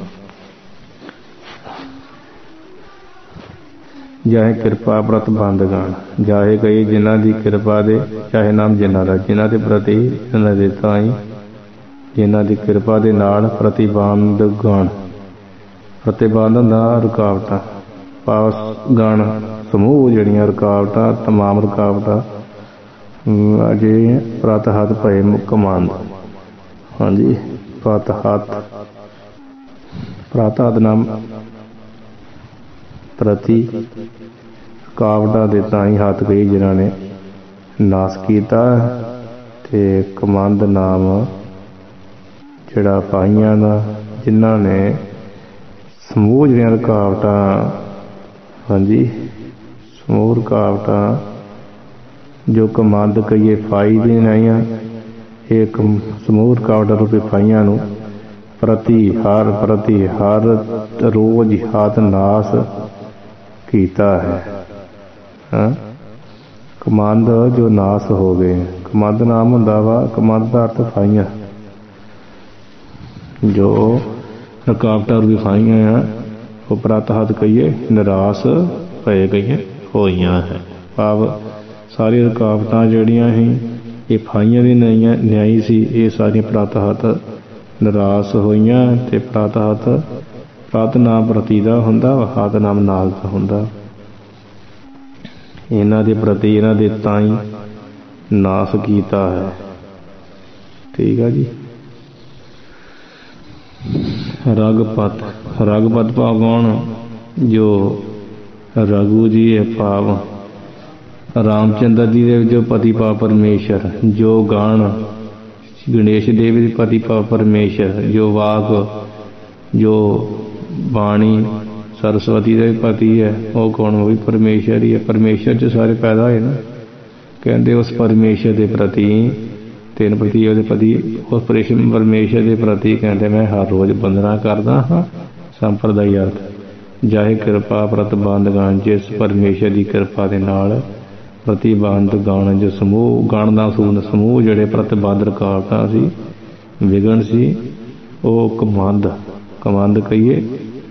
ਜਾਹੇ ਕਿਰਪਾ ਪ੍ਰਤ ਬੰਦ ਗਣ। ਜਾਹੇ ਕਈ ਜਿਨ੍ਹਾਂ ਦੀ ਕਿਰਪਾ ਦੇ, ਚਾਹੇ ਨਾਮ ਜਿਨ੍ਹਾਂ ਦਾ, ਜਿਨ੍ਹਾਂ ਦੇ ਪ੍ਰਤੀ ਇਹਨਾਂ ਦੇ ਤਾਈ ਜਿਨ੍ਹਾਂ ਦੀ ਕਿਰਪਾ ਦੇ ਨਾਲ ਪ੍ਰਤੀਬੰਧ ਗਣ। ਪ੍ਰਤੀਬੰਧ ਹੁੰਦਾ ਰੁਕਾਵਟਾਂ ਭਾਵ ਗਣ ਸਮੂਹ ਜਿਹੜੀਆਂ ਰੁਕਾਵਟਾਂ, ਤਮਾਮ ਰੁਕਾਵਟਾਂ ਅਜੇ ਪ੍ਰਤ ਹੱਥ ਭਏ ਕਮੰਦ। ਹਾਂਜੀ, ਪ੍ਰਤ ਹੱਥ ਨਾਮ ਪ੍ਰਤੀ ਰੁਕਾਵਟਾਂ ਦੇ ਤਾਂ ਹੀ ਹੱਥ ਕਹੀ ਜਿਨ੍ਹਾਂ ਨੇ ਨਾਸ ਕੀਤਾ। ਤੇ ਕਮੰਦ ਨਾਮ ਜਿਹੜਾ ਪਾਈਆਂ ਦਾ, ਜਿਨ੍ਹਾਂ ਨੇ ਸਮੂਹ ਜਿਹੜੀਆਂ ਰੁਕਾਵਟਾਂ, ਹਾਂਜੀ ਸਮੂਹ ਰੁਕਾਵਟਾਂ ਜੋ ਕਮੰਦ ਕਹੀਏ ਫਾਈ ਦੀਆਂ ਆਈਆਂ, ਇਹ ਸਮੂਹ ਰੁਕਾਵਟਾਂ ਰੂਪੀ ਫਾਈਆਂ ਨੂੰ ਪ੍ਰਤੀ ਹਰ ਰੋਜ਼ ਹੱਥ ਨਾਸ ਕੀਤਾ ਹੈ। ਕਮੰਦ ਜੋ ਨਾਸ ਹੋ ਗਏ, ਕਮੰਦ ਨਾਮ ਹੁੰਦਾ ਵਾ, ਕਮੰਦ ਦਾ ਅਰਥ ਫਾਈਆਂ, ਜੋ ਰੁਕਾਵਟਾਂ ਰੂਪੀ ਫਾਈਆਂ ਆ ਉਹ ਪ੍ਰਤ ਹੱਥ ਕਹੀਏ ਨਿਰਾਸ ਪਏ ਗਈਆਂ ਹੋਈਆਂ ਹੈ। ਭਾਵ ਸਾਰੀਆਂ ਰੁਕਾਵਟਾਂ ਜਿਹੜੀਆਂ ਸੀ ਇਹ ਫਾਈਆਂ ਦੀ ਨਿਆਈ ਸੀ, ਇਹ ਸਾਰੀਆਂ ਪ੍ਰਤ ਹੱਥ ਨਿਰਾਸ ਹੋਈਆਂ। ਤੇ ਪ੍ਰਤ ਹੱਥ, ਪ੍ਰਤ ਨਾਮ ਪ੍ਰਤੀ ਦਾ ਹੁੰਦਾ, ਹੱਥ ਨਾਮ ਨਾਸ ਦਾ ਹੁੰਦਾ। ਇਹਨਾਂ ਦੇ ਪ੍ਰਤੀ ਇਹਨਾਂ ਦੇ ਤਾਂ ਹੀ ਨਾਸ ਕੀਤਾ ਹੈ। ਠੀਕ ਆ ਜੀ। ਰਗਪਤ, ਰਗਪਤ ਭਾਵ ਕੌਣ? ਜੋ ਰਘੂ ਜੀ ਹੈ, ਭਾਵ ਰਾਮਚੰਦਰ ਜੀ ਦੇ ਜੋ ਪਤੀ ਭਾਵ ਪਰਮੇਸ਼ਰ, ਜੋ ਗਣ ਗਣੇਸ਼ ਦੇਵ ਦੇ ਪਤੀ ਭਾਵ ਪਰਮੇਸ਼ਰ, ਜੋ ਵਾਕ ਜੋ ਬਾਣੀ ਸਰਸਵਤੀ ਦਾ ਵੀ ਪਤੀ ਹੈ, ਉਹ ਕੌਣ? ਉਹ ਵੀ ਪਰਮੇਸ਼ਰ ਹੀ ਹੈ। ਪਰਮੇਸ਼ਰ 'ਚ ਸਾਰੇ ਪੈਦਾ ਹੋਏ ਨਾ। ਕਹਿੰਦੇ ਉਸ ਪਰਮੇਸ਼ਰ ਦੇ ਪ੍ਰਤੀ, ਤਿੰਨ ਪ੍ਰਤੀ ਉਹਦੇ ਪ੍ਰਤੀ, ਉਸ ਪਰਮੇਸ਼ਰ ਦੇ ਪ੍ਰਤੀ ਕਹਿੰਦੇ ਮੈਂ ਹਰ ਰੋਜ਼ ਬੰਦਨਾ ਕਰਦਾ ਹਾਂ। ਸੰਪਰਦਾਈ ਅਰਥ ਜਾਹਿ ਕਿਰਪਾ ਪ੍ਰਤਿਬੰਧ ਗਾਣ, ਜਿਸ ਪਰਮੇਸ਼ਰ ਦੀ ਕਿਰਪਾ ਦੇ ਨਾਲ ਪ੍ਰਤੀਬੰਧ ਗਾਣ, ਜੋ ਸਮੂਹ ਗਣ ਦਾ ਸਮੂਹ ਜਿਹੜੇ ਪ੍ਰਤਿਬੰਧ ਰੁਕਾਵਟਾਂ ਸੀ, ਵਿਗਣ ਸੀ, ਉਹ ਕਮੰਦ ਕਹੀਏ।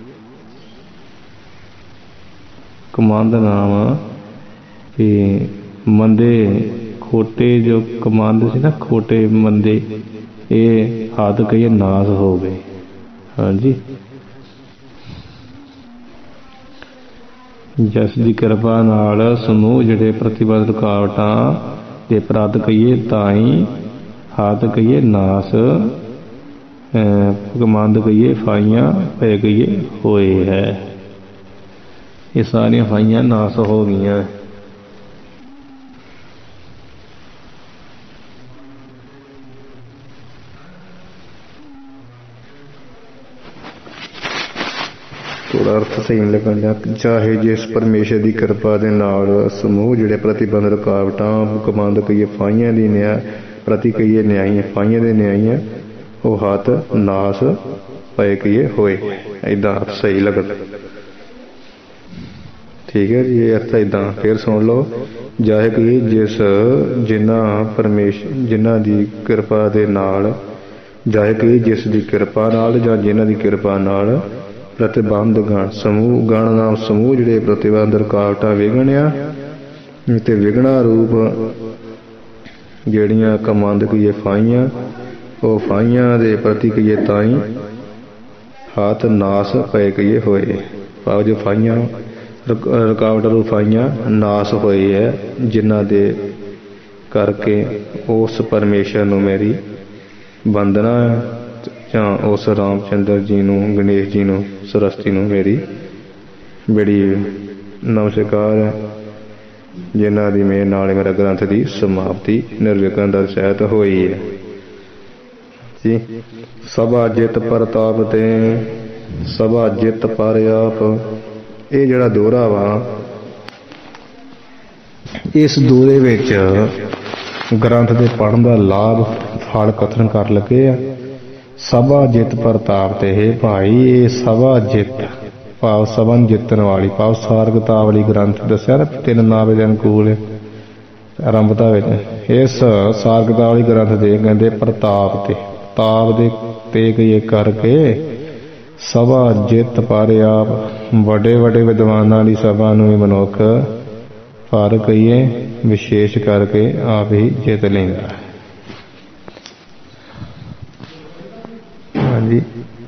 ਕਮੰਦ ਨਾਮ ਤੇ ਮੰਦੇ ਖੋਟੇ ਜੋ ਕਮੰਦ ਸੀ ਨਾ, ਖੋਟੇ ਮੰਦੇ, ਇਹ ਹੱਥ ਕਹੀਏ ਨਾਸ ਹੋ ਗਏ। ਹਾਂਜੀ, ਜਿਸ ਦੀ ਕਿਰਪਾ ਨਾਲ ਸਮੂਹ ਜਿਹੜੇ ਪ੍ਰਤੀਬੰਧ ਰੁਕਾਵਟਾਂ ਦੇ ਪ੍ਰਤ ਕਹੀਏ ਤਾਂ ਹੀ ਹੱਥ ਕਹੀਏ ਨਾਸ, ਕਮੰਦ ਕਹੀਏ ਫਾਈਆਂ ਪੈ ਗਈਏ ਹੋਏ ਹੈ। ਇਹ ਸਾਰੀਆਂ ਫਾਈਆਂ ਨਾਸ ਹੋ ਗਈਆਂ। ਥੋੜਾ ਅਰਥ ਸਹੀ ਲੱਗਣ, ਚਾਹੇ ਜਿਸ ਪਰਮੇਸ਼ਰ ਦੀ ਕਿਰਪਾ ਦੇ ਨਾਲ ਸਮੂਹ ਜਿਹੜੇ ਪ੍ਰਤੀਬੰਧ ਰੁਕਾਵਟਾਂ ਕਮੰਦ ਕਹੀਏ ਫਾਈਆਂ ਦੀ ਪ੍ਰਤੀ ਕਹੀਏ ਨਿਆਈਆਂ, ਫਾਈਆਂ ਦੇ ਨਿਆਈਆਂ, ਉਹ ਹੱਥ ਨਾਸ ਪਏ ਕਹੀਏ ਹੋਏ। ਏਦਾਂ ਅਰਥ ਸਹੀ ਲੱਗਦਾ। ਠੀਕ ਹੈ ਜੀ। ਇਹ ਅਰਥ ਏਦਾਂ ਫਿਰ ਸੁਣ ਲਓ। ਜਾਹੇ ਕਹੀਏ ਜਿਸ ਜਿਨ੍ਹਾਂ ਦੀ ਕਿਰਪਾ ਦੇ ਨਾਲ, ਜਾਹੇ ਕਹੀਏ ਜਿਸ ਦੀ ਕਿਰਪਾ ਨਾਲ ਜਾਂ ਜਿਨ੍ਹਾਂ ਦੀ ਕਿਰਪਾ ਨਾਲ ਪ੍ਰਤਿਬੰਧ ਗਣ, ਸਮੂਹ ਗਣ ਨਾਮ ਸਮੂਹ ਜਿਹੜੇ ਪ੍ਰਤਿਬੰਧ ਰੁਕਾਵਟਾਂ ਵਿਗਣਿਆ ਤੇ ਵਿਗਣਾ ਰੂਪ ਜਿਹੜੀਆਂ ਕਮੰਦ ਕਹੀਏ ਫਾਈਆਂ, ਉਹ ਫਾਈਆਂ ਦੇ ਪ੍ਰਤੀ ਕਹੀਏ ਤਾਂ ਹੀ ਹੱਥ ਨਾਸ ਪਏ ਕਹੀਏ ਹੋਏ। ਭਾਵ ਜੋ ਫਾਈਆਂ ਰੁਕਾਵਟਾਂ ਨੂੰ ਫਾਈਆਂ ਨਾਸ ਹੋਏ ਹੈ, ਜਿਨ੍ਹਾਂ ਦੇ ਕਰਕੇ ਉਸ ਪਰਮੇਸ਼ਰ ਨੂੰ ਮੇਰੀ ਵੰਦਨਾ, ਜਾਂ ਉਸ ਰਾਮਚੰਦਰ ਜੀ ਨੂੰ, ਗਣੇਸ਼ ਜੀ ਨੂੰ, ਸਰਸਵਤੀ ਨੂੰ ਮੇਰੀ ਬੜੀ ਨਮਸਕਾਰ ਹੈ, ਜਿਨ੍ਹਾਂ ਦੀ ਮੇਰ ਨਾਲ ਮੇਰਾ ਗ੍ਰੰਥ ਦੀ ਸਮਾਪਤੀ ਨਿਰਵਿਘਨ ਦਾ ਸਹਿਤ ਹੋਈ ਹੈ ਜੀ। ਸਭਾ ਜਿੱਤ ਪ੍ਰਤਾਪ ਤੇ ਸਭਾ ਜਿੱਤ ਪਰ ਆਪ, ਇਹ ਜਿਹੜਾ ਦੋਹਰਾ ਵਾ, ਇਸ ਦੋਹਰੇ ਵਿੱਚ ਗ੍ਰੰਥ ਦੇ ਪੜ੍ਹਨ ਦਾ ਲਾਭ ਫਲ ਕਥਨ ਕਰ ਲੱਗੇ ਆ। ਸਭਾ ਜਿੱਤ ਪ੍ਰਤਾਪ ਤੇ, ਹੈ ਭਾਈ ਇਹ ਸਭਾ ਜਿੱਤ ਭਾਵ ਸਭਾ ਨੂੰ ਜਿੱਤਣ ਵਾਲੀ, ਭਾਵ ਸਾਰਗਤਾਵਲੀ ਗ੍ਰੰਥ ਦੱਸਿਆ ਨਾ, 3 ਨਾਵੇ ਦੇ ਅਨੁਕੂਲ ਆਰੰਭਤਾ ਵਿੱਚ। ਇਸ ਸਾਰਗਤਾਵਲੀ ਗ੍ਰੰਥ ਦੇ ਕਹਿੰਦੇ ਪ੍ਰਤਾਪ ਤੇ, ਤਾਪ ਦੇ ਤੇ ਕਹੀਏ ਕਰਕੇ ਸਭਾ ਜਿੱਤ ਪਰ ਆਪ, ਵੱਡੇ ਵੱਡੇ ਵਿਦਵਾਨਾਂ ਦੀ ਸਭਾ ਨੂੰ ਵੀ ਮਨੁੱਖ ਪਰ ਕਹੀਏ ਵਿਸ਼ੇਸ਼ ਕਰਕੇ ਆਪ ਹੀ ਜਿੱਤ ਲੈਂਦਾ। ਹਾਂਜੀ,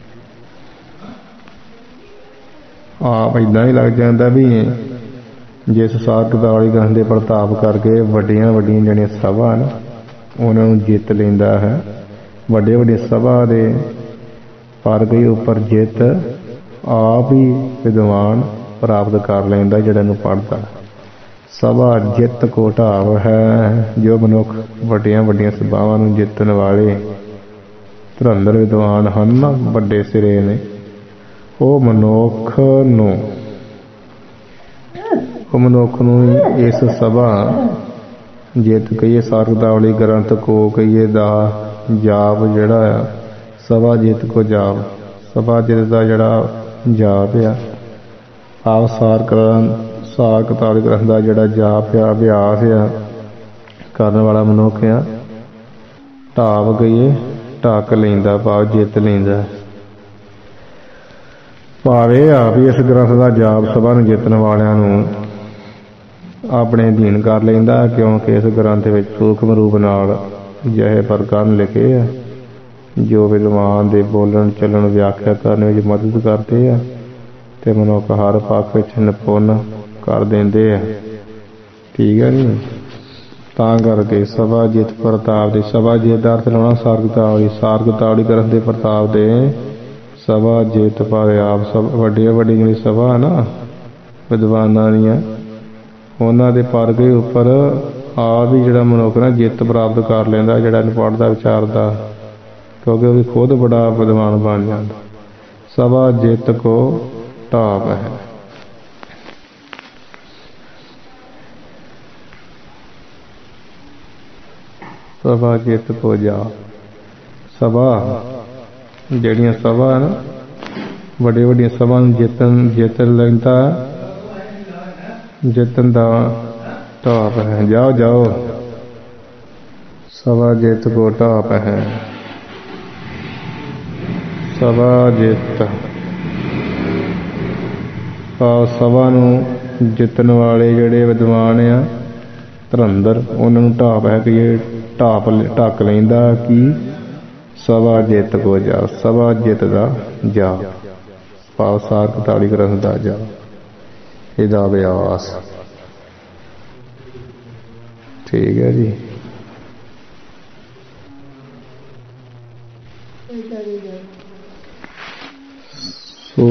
ਆਪ ਏਦਾਂ ਹੀ ਲੱਗ ਜਾਂਦਾ ਵੀ ਜਿਸ ਸਾਰਗਤਾਵਲੀ ਗ੍ਰੰਥ ਦੇ ਪ੍ਰਤਾਪ ਕਰਕੇ ਵੱਡੀਆਂ ਵੱਡੀਆਂ ਜਿਹੜੀਆਂ ਸਭਾ ਨੇ ਉਹਨਾਂ ਨੂੰ ਜਿੱਤ ਲੈਂਦਾ ਹੈ। ਵੱਡੇ ਵੱਡੇ ਸਭਾ ਦੇ ਪਰ ਕਈ ਉੱਪਰ ਜਿੱਤ ਆਪ ਹੀ ਵਿਦਵਾਨ ਪ੍ਰਾਪਤ ਕਰ ਲੈਂਦਾ ਜਿਹੜਾ ਇਹਨੂੰ ਪੜ੍ਹਦਾ। ਸਭਾ ਜਿੱਤ ਕੋ ਢਾਵ ਹੈ। ਜੋ ਮਨੁੱਖ ਵੱਡੀਆਂ ਵੱਡੀਆਂ ਸਭਾਵਾਂ ਨੂੰ ਜਿੱਤਣ ਵਾਲੇ ਧੁਰੰਦਰ ਵਿਦਵਾਨ ਹਨ ਨਾ, ਵੱਡੇ ਸਿਰੇ ਨੇ, ਉਹ ਮਨੁੱਖ ਨੂੰ ਇਸ ਸਭਾ ਜਿੱਤ ਕਹੀਏ, ਸਾਰਗਦਾਵਲੀ ਗ੍ਰੰਥ ਕੋ ਕਹੀਏ ਦਾ ਜਾਪ ਜਿਹੜਾ ਆ, ਸਭਾ ਜਿੱਤ ਕੋ ਜਾਪ, ਸਭਾ ਜਿੱਤ ਦਾ ਜਿਹੜਾ ਜਾਪ ਆ, ਆਪ ਸਾਰਗਦਾਵਲੀ ਗ੍ਰੰਥ ਦਾ ਜਿਹੜਾ ਜਾਪ ਆ, ਅਭਿਆਸ ਆ ਕਰਨ ਵਾਲਾ ਮਨੁੱਖ ਆ, ਢਾਬ ਕਹੀਏ ਢੱਕ ਲੈਂਦਾ, ਭਾਵ ਜਿੱਤ ਲੈਂਦਾ। ਭਾਵ ਇਹ ਆ ਵੀ ਇਸ ਗ੍ਰੰਥ ਦਾ ਜਾਪ ਸਭਾ ਨੂੰ ਜਿੱਤਣ ਵਾਲਿਆਂ ਨੂੰ ਆਪਣੇ ਅਧੀਨ ਕਰ ਲੈਂਦਾ, ਕਿਉਂਕਿ ਇਸ ਗ੍ਰੰਥ ਵਿੱਚ ਸੂਖਮ ਰੂਪ ਨਾਲ ਅਜਿਹੇ ਪ੍ਰਕਰਨ ਲਿਖੇ ਆ ਜੋ ਵਿਦਵਾਨ ਦੇ ਬੋਲਣ ਚੱਲਣ ਵਿਆਖਿਆ ਕਰਨ ਵਿੱਚ ਮਦਦ ਕਰਦੇ ਆ ਤੇ ਮਨੁੱਖ ਹਰ ਪੱਖ ਵਿੱਚ ਨਿਪੁੰਨ ਕਰ ਦਿੰਦੇ ਆ। ਠੀਕ ਹੈ ਜੀ। ਤਾਂ ਕਰਕੇ ਸਭਾ ਜਿੱਤ ਪ੍ਰਤਾਪ ਦੇ, ਸਭਾ ਜਿੱਤ ਦਾ ਅਰਥ ਲਾਉਣਾ ਸਾਰਗਦਾਵਲੀ ਗ੍ਰੰਥ ਦੇ ਪ੍ਰਤਾਪ ਦੇ ਸਭਾ ਜਿੱਤ ਪਰ ਆਪ। ਸਭ ਵੱਡੀਆਂ ਵੱਡੀਆਂ ਜਿਹੜੀ ਸਭਾ ਨਾ ਵਿਦਵਾਨਾਂ ਦੀਆਂ, ਉਹਨਾਂ ਦੇ ਪਰਗੇ ਉੱਪਰ ਆਪ ਹੀ ਜਿਹੜਾ ਮਨੁੱਖ ਨਾ ਜਿੱਤ ਪ੍ਰਾਪਤ ਕਰ ਲੈਂਦਾ, ਜਿਹੜਾ ਇਹਨੂੰ ਪੜ੍ਹਦਾ ਵਿਚਾਰਦਾ, ਕਿਉਂਕਿ ਉਹ ਵੀ ਖੁਦ ਬੜਾ ਵਿਦਵਾਨ ਬਣ ਜਾਂਦਾ। ਸਭਾ ਜਿੱਤ ਕੋ ਢਾਪ ਹੈ। ਸਭਾ ਜਿੱਤ ਕੋ ਜਾ। ਸਭਾ ਜਿਹੜੀਆਂ ਸਭਾ ਨਾ ਵੱਡੀਆਂ ਵੱਡੀਆਂ ਸਭਾ ਨੂੰ ਜਿੱਤ ਲੈਂਦਾ, ਜਿੱਤਣ ਦਾ ਢਾਪ ਹੈ। ਜਾਓ ਸਭਾ ਜਿੱਤ ਕੋ ਢਾਪ ਹੈ। ਸਭਾ ਜਿੱਤ ਸਭਾ ਨੂੰ ਜਿੱਤਣ ਵਾਲੇ ਜਿਹੜੇ ਵਿਦਵਾਨ ਆ ਧੁਰੰਦਰ, ਉਹਨਾਂ ਨੂੰ ਢਾਪ ਹੈ ਕਿ ਇਹ ਢੱਕ ਲੈਂਦਾ ਕਿ ਸਭਾ ਜਿੱਤ ਕੋ ਜਾ, ਸਭਾ ਜਿੱਤ ਦਾ ਜਾ, ਭਾਵ ਸਾਰਗਦਾਵਲੀ ਗ੍ਰੰਥ ਦਾ ਜਾ, ਇਹਦਾ ਅਭਿਆਸ। ਠੀਕ ਹੈ ਜੀ। ਸੋ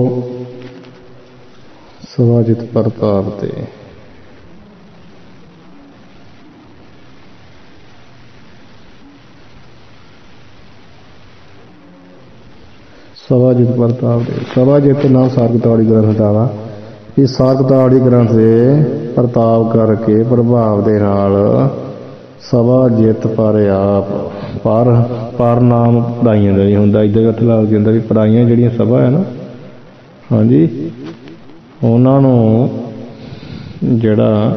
ਸਭਾ ਜਿੱਤ ਪ੍ਰਤਾਪ ਤੇ ਸਭਾ ਜਿੱਤ ਪ੍ਰਤਾਪ ਦੇ ਸਭਾ ਜਿੱਤ ਨਾਮ ਸਾਰਗਦਾਵਲੀ ਗ੍ਰੰਥ ਦਾ ਵਾ। ਇਸ ਸਾਰਗਦਾਵਲੀ ਗ੍ਰੰਥ ਦੇ ਪ੍ਰਤਾਪ ਕਰਕੇ ਪ੍ਰਭਾਵ ਦੇ ਨਾਲ ਸਭਾ ਜਿੱਤ ਪਰ ਆਪ ਪਰ ਨਾਮ ਪੜਾਈਆਂ ਦਾ ਨਹੀਂ ਹੁੰਦਾ। ਇੱਧਰ ਹੱਥ ਲਾ ਕੇ ਹੁੰਦਾ ਵੀ ਪੜਾਈਆਂ ਜਿਹੜੀਆਂ ਸਭਾ ਹੈ ਨਾ, ਹਾਂਜੀ, ਉਹਨਾਂ ਨੂੰ ਜਿਹੜਾ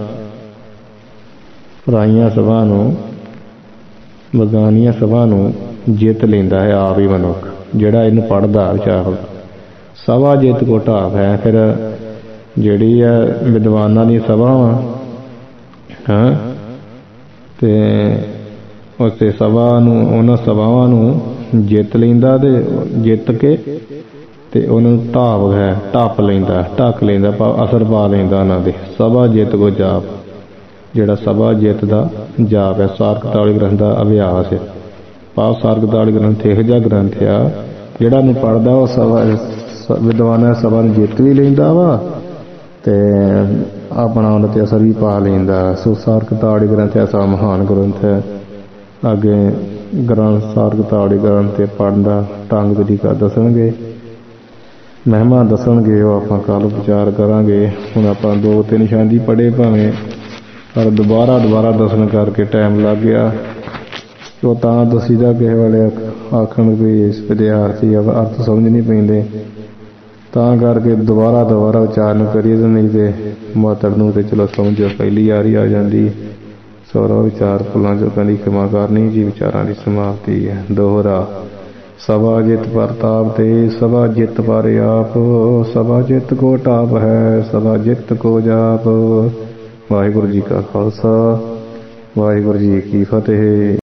ਪਰਾਈਆਂ ਸਭਾ ਨੂੰ, ਬਗਾਨੀਆਂ ਸਭਾ ਨੂੰ ਜਿੱਤ ਲੈਂਦਾ ਹੈ ਆਪ ਹੀ ਮਨੁੱਖ, ਜਿਹੜਾ ਇਹਨੂੰ ਪੜ੍ਹਦਾ ਵਿਚਾਰਦਾ। ਸਭਾ ਜਿੱਤ ਕੋ ਢਾਪ ਹੈ। ਫਿਰ ਜਿਹੜੀ ਆ ਵਿਦਵਾਨਾਂ ਦੀ ਸਭਾਵਾਂ ਤੇ ਉਸੇ ਸਭਾ ਨੂੰ, ਉਹਨਾਂ ਸਭਾਵਾਂ ਨੂੰ ਜਿੱਤ ਲੈਂਦਾ ਤੇ ਜਿੱਤ ਕੇ ਤੇ ਉਹਨਾਂ ਨੂੰ ਢੱਕ ਲੈਂਦਾ, ਅਸਰ ਪਾ ਲੈਂਦਾ ਉਹਨਾਂ ਦੇ। ਸਭਾ ਜਿੱਤ ਕੋ ਜਾਪ, ਜਿਹੜਾ ਸਭਾ ਜਿੱਤ ਦਾ ਜਾਪ ਹੈ, ਸਾਰਗਦਾਵਲੀ ਗ੍ਰੰਥ ਦਾ ਅਭਿਆਸ ਹੈ। ਭਾਵ ਸਾਰਗਦਾਵਲੀ ਗ੍ਰੰਥ ਇਹੋ ਜਿਹਾ ਗ੍ਰੰਥ ਆ ਜਿਹੜਾ ਨੂੰ ਪੜ੍ਹਦਾ ਉਹ ਸਭਾ ਵਿਦਵਾਨਾਂ ਸਭਾ ਨੂੰ ਜਿੱਤ ਵੀ ਲੈਂਦਾ ਵਾ ਤੇ ਆਪਣਾ ਉਹਨਾਂ ਤੇ ਅਸਰ ਵੀ ਪਾ ਲੈਂਦਾ। ਸੋ ਸਾਰਗਦਾਵਲੀ ਗ੍ਰੰਥ ਐਸਾ ਮਹਾਨ ਗ੍ਰੰਥ ਹੈ। ਅੱਗੇ ਗ੍ਰੰਥ ਸਾਰਗਦਾਵਲੀ ਗ੍ਰੰਥ ਤੇ ਪੜ੍ਹਨ ਦਾ ਢੰਗ ਤਰੀਕਾ ਦੱਸਣਗੇ, ਮਹਿਮਾ ਦੱਸਣਗੇ, ਉਹ ਆਪਾਂ ਕੱਲ੍ਹ ਵਿਚਾਰ ਕਰਾਂਗੇ। ਹੁਣ ਆਪਾਂ 2-3 ਛੰਦ ਹੀ ਪੜ੍ਹੇ ਭਾਵੇਂ, ਪਰ ਦੁਬਾਰਾ ਦੱਸਣ ਕਰਕੇ ਟਾਈਮ ਲੱਗ ਗਿਆ। ਉਹ ਤਾਂ ਦੱਸੀਦਾ ਕਿਸੇ ਵੇਲੇ ਆਖਣ ਵੀ ਇਸ ਵਿਦਿਆਰਥੀ ਅਰਥ ਸਮਝ ਨਹੀਂ ਪੈਂਦੇ, ਤਾਂ ਕਰਕੇ ਦੁਬਾਰਾ ਉਚਾਰਨ ਕਰੀਏ ਤਾਂ ਨਹੀਂ ਤੇ ਮਾਤੜ ਨੂੰ ਤੇ ਚਲੋ ਸਮਝ ਪਹਿਲੀ ਵਾਰੀ ਆ ਜਾਂਦੀ। ਸੋਰਾ ਵਿਚਾਰ ਭੁੱਲਾਂ ਚੁੱਕਾਂ ਦੀ ਖਿਮਾ ਕਰਨੀ ਜੀ ਵਿਚਾਰਾਂ ਦੀ ਸਮਾਪਤੀ ਹੈ। ਦੋਹਰਾ ਸਭਾ ਜਿੱਤ ਪ੍ਰਤਾਪ ਤੇ ਸਭਾ ਜਿੱਤ ਪਰ ਆਪ, ਸਭਾ ਜਿੱਤ ਕੋ ਢਾਪ ਹੈ, ਸਭਾ ਜਿੱਤ ਕੋ ਜਾਪ। ਵਾਹਿਗੁਰੂ ਜੀ ਕਾ ਖਾਲਸਾ, ਵਾਹਿਗੁਰੂ ਜੀ ਕੀ ਫਤਿਹ।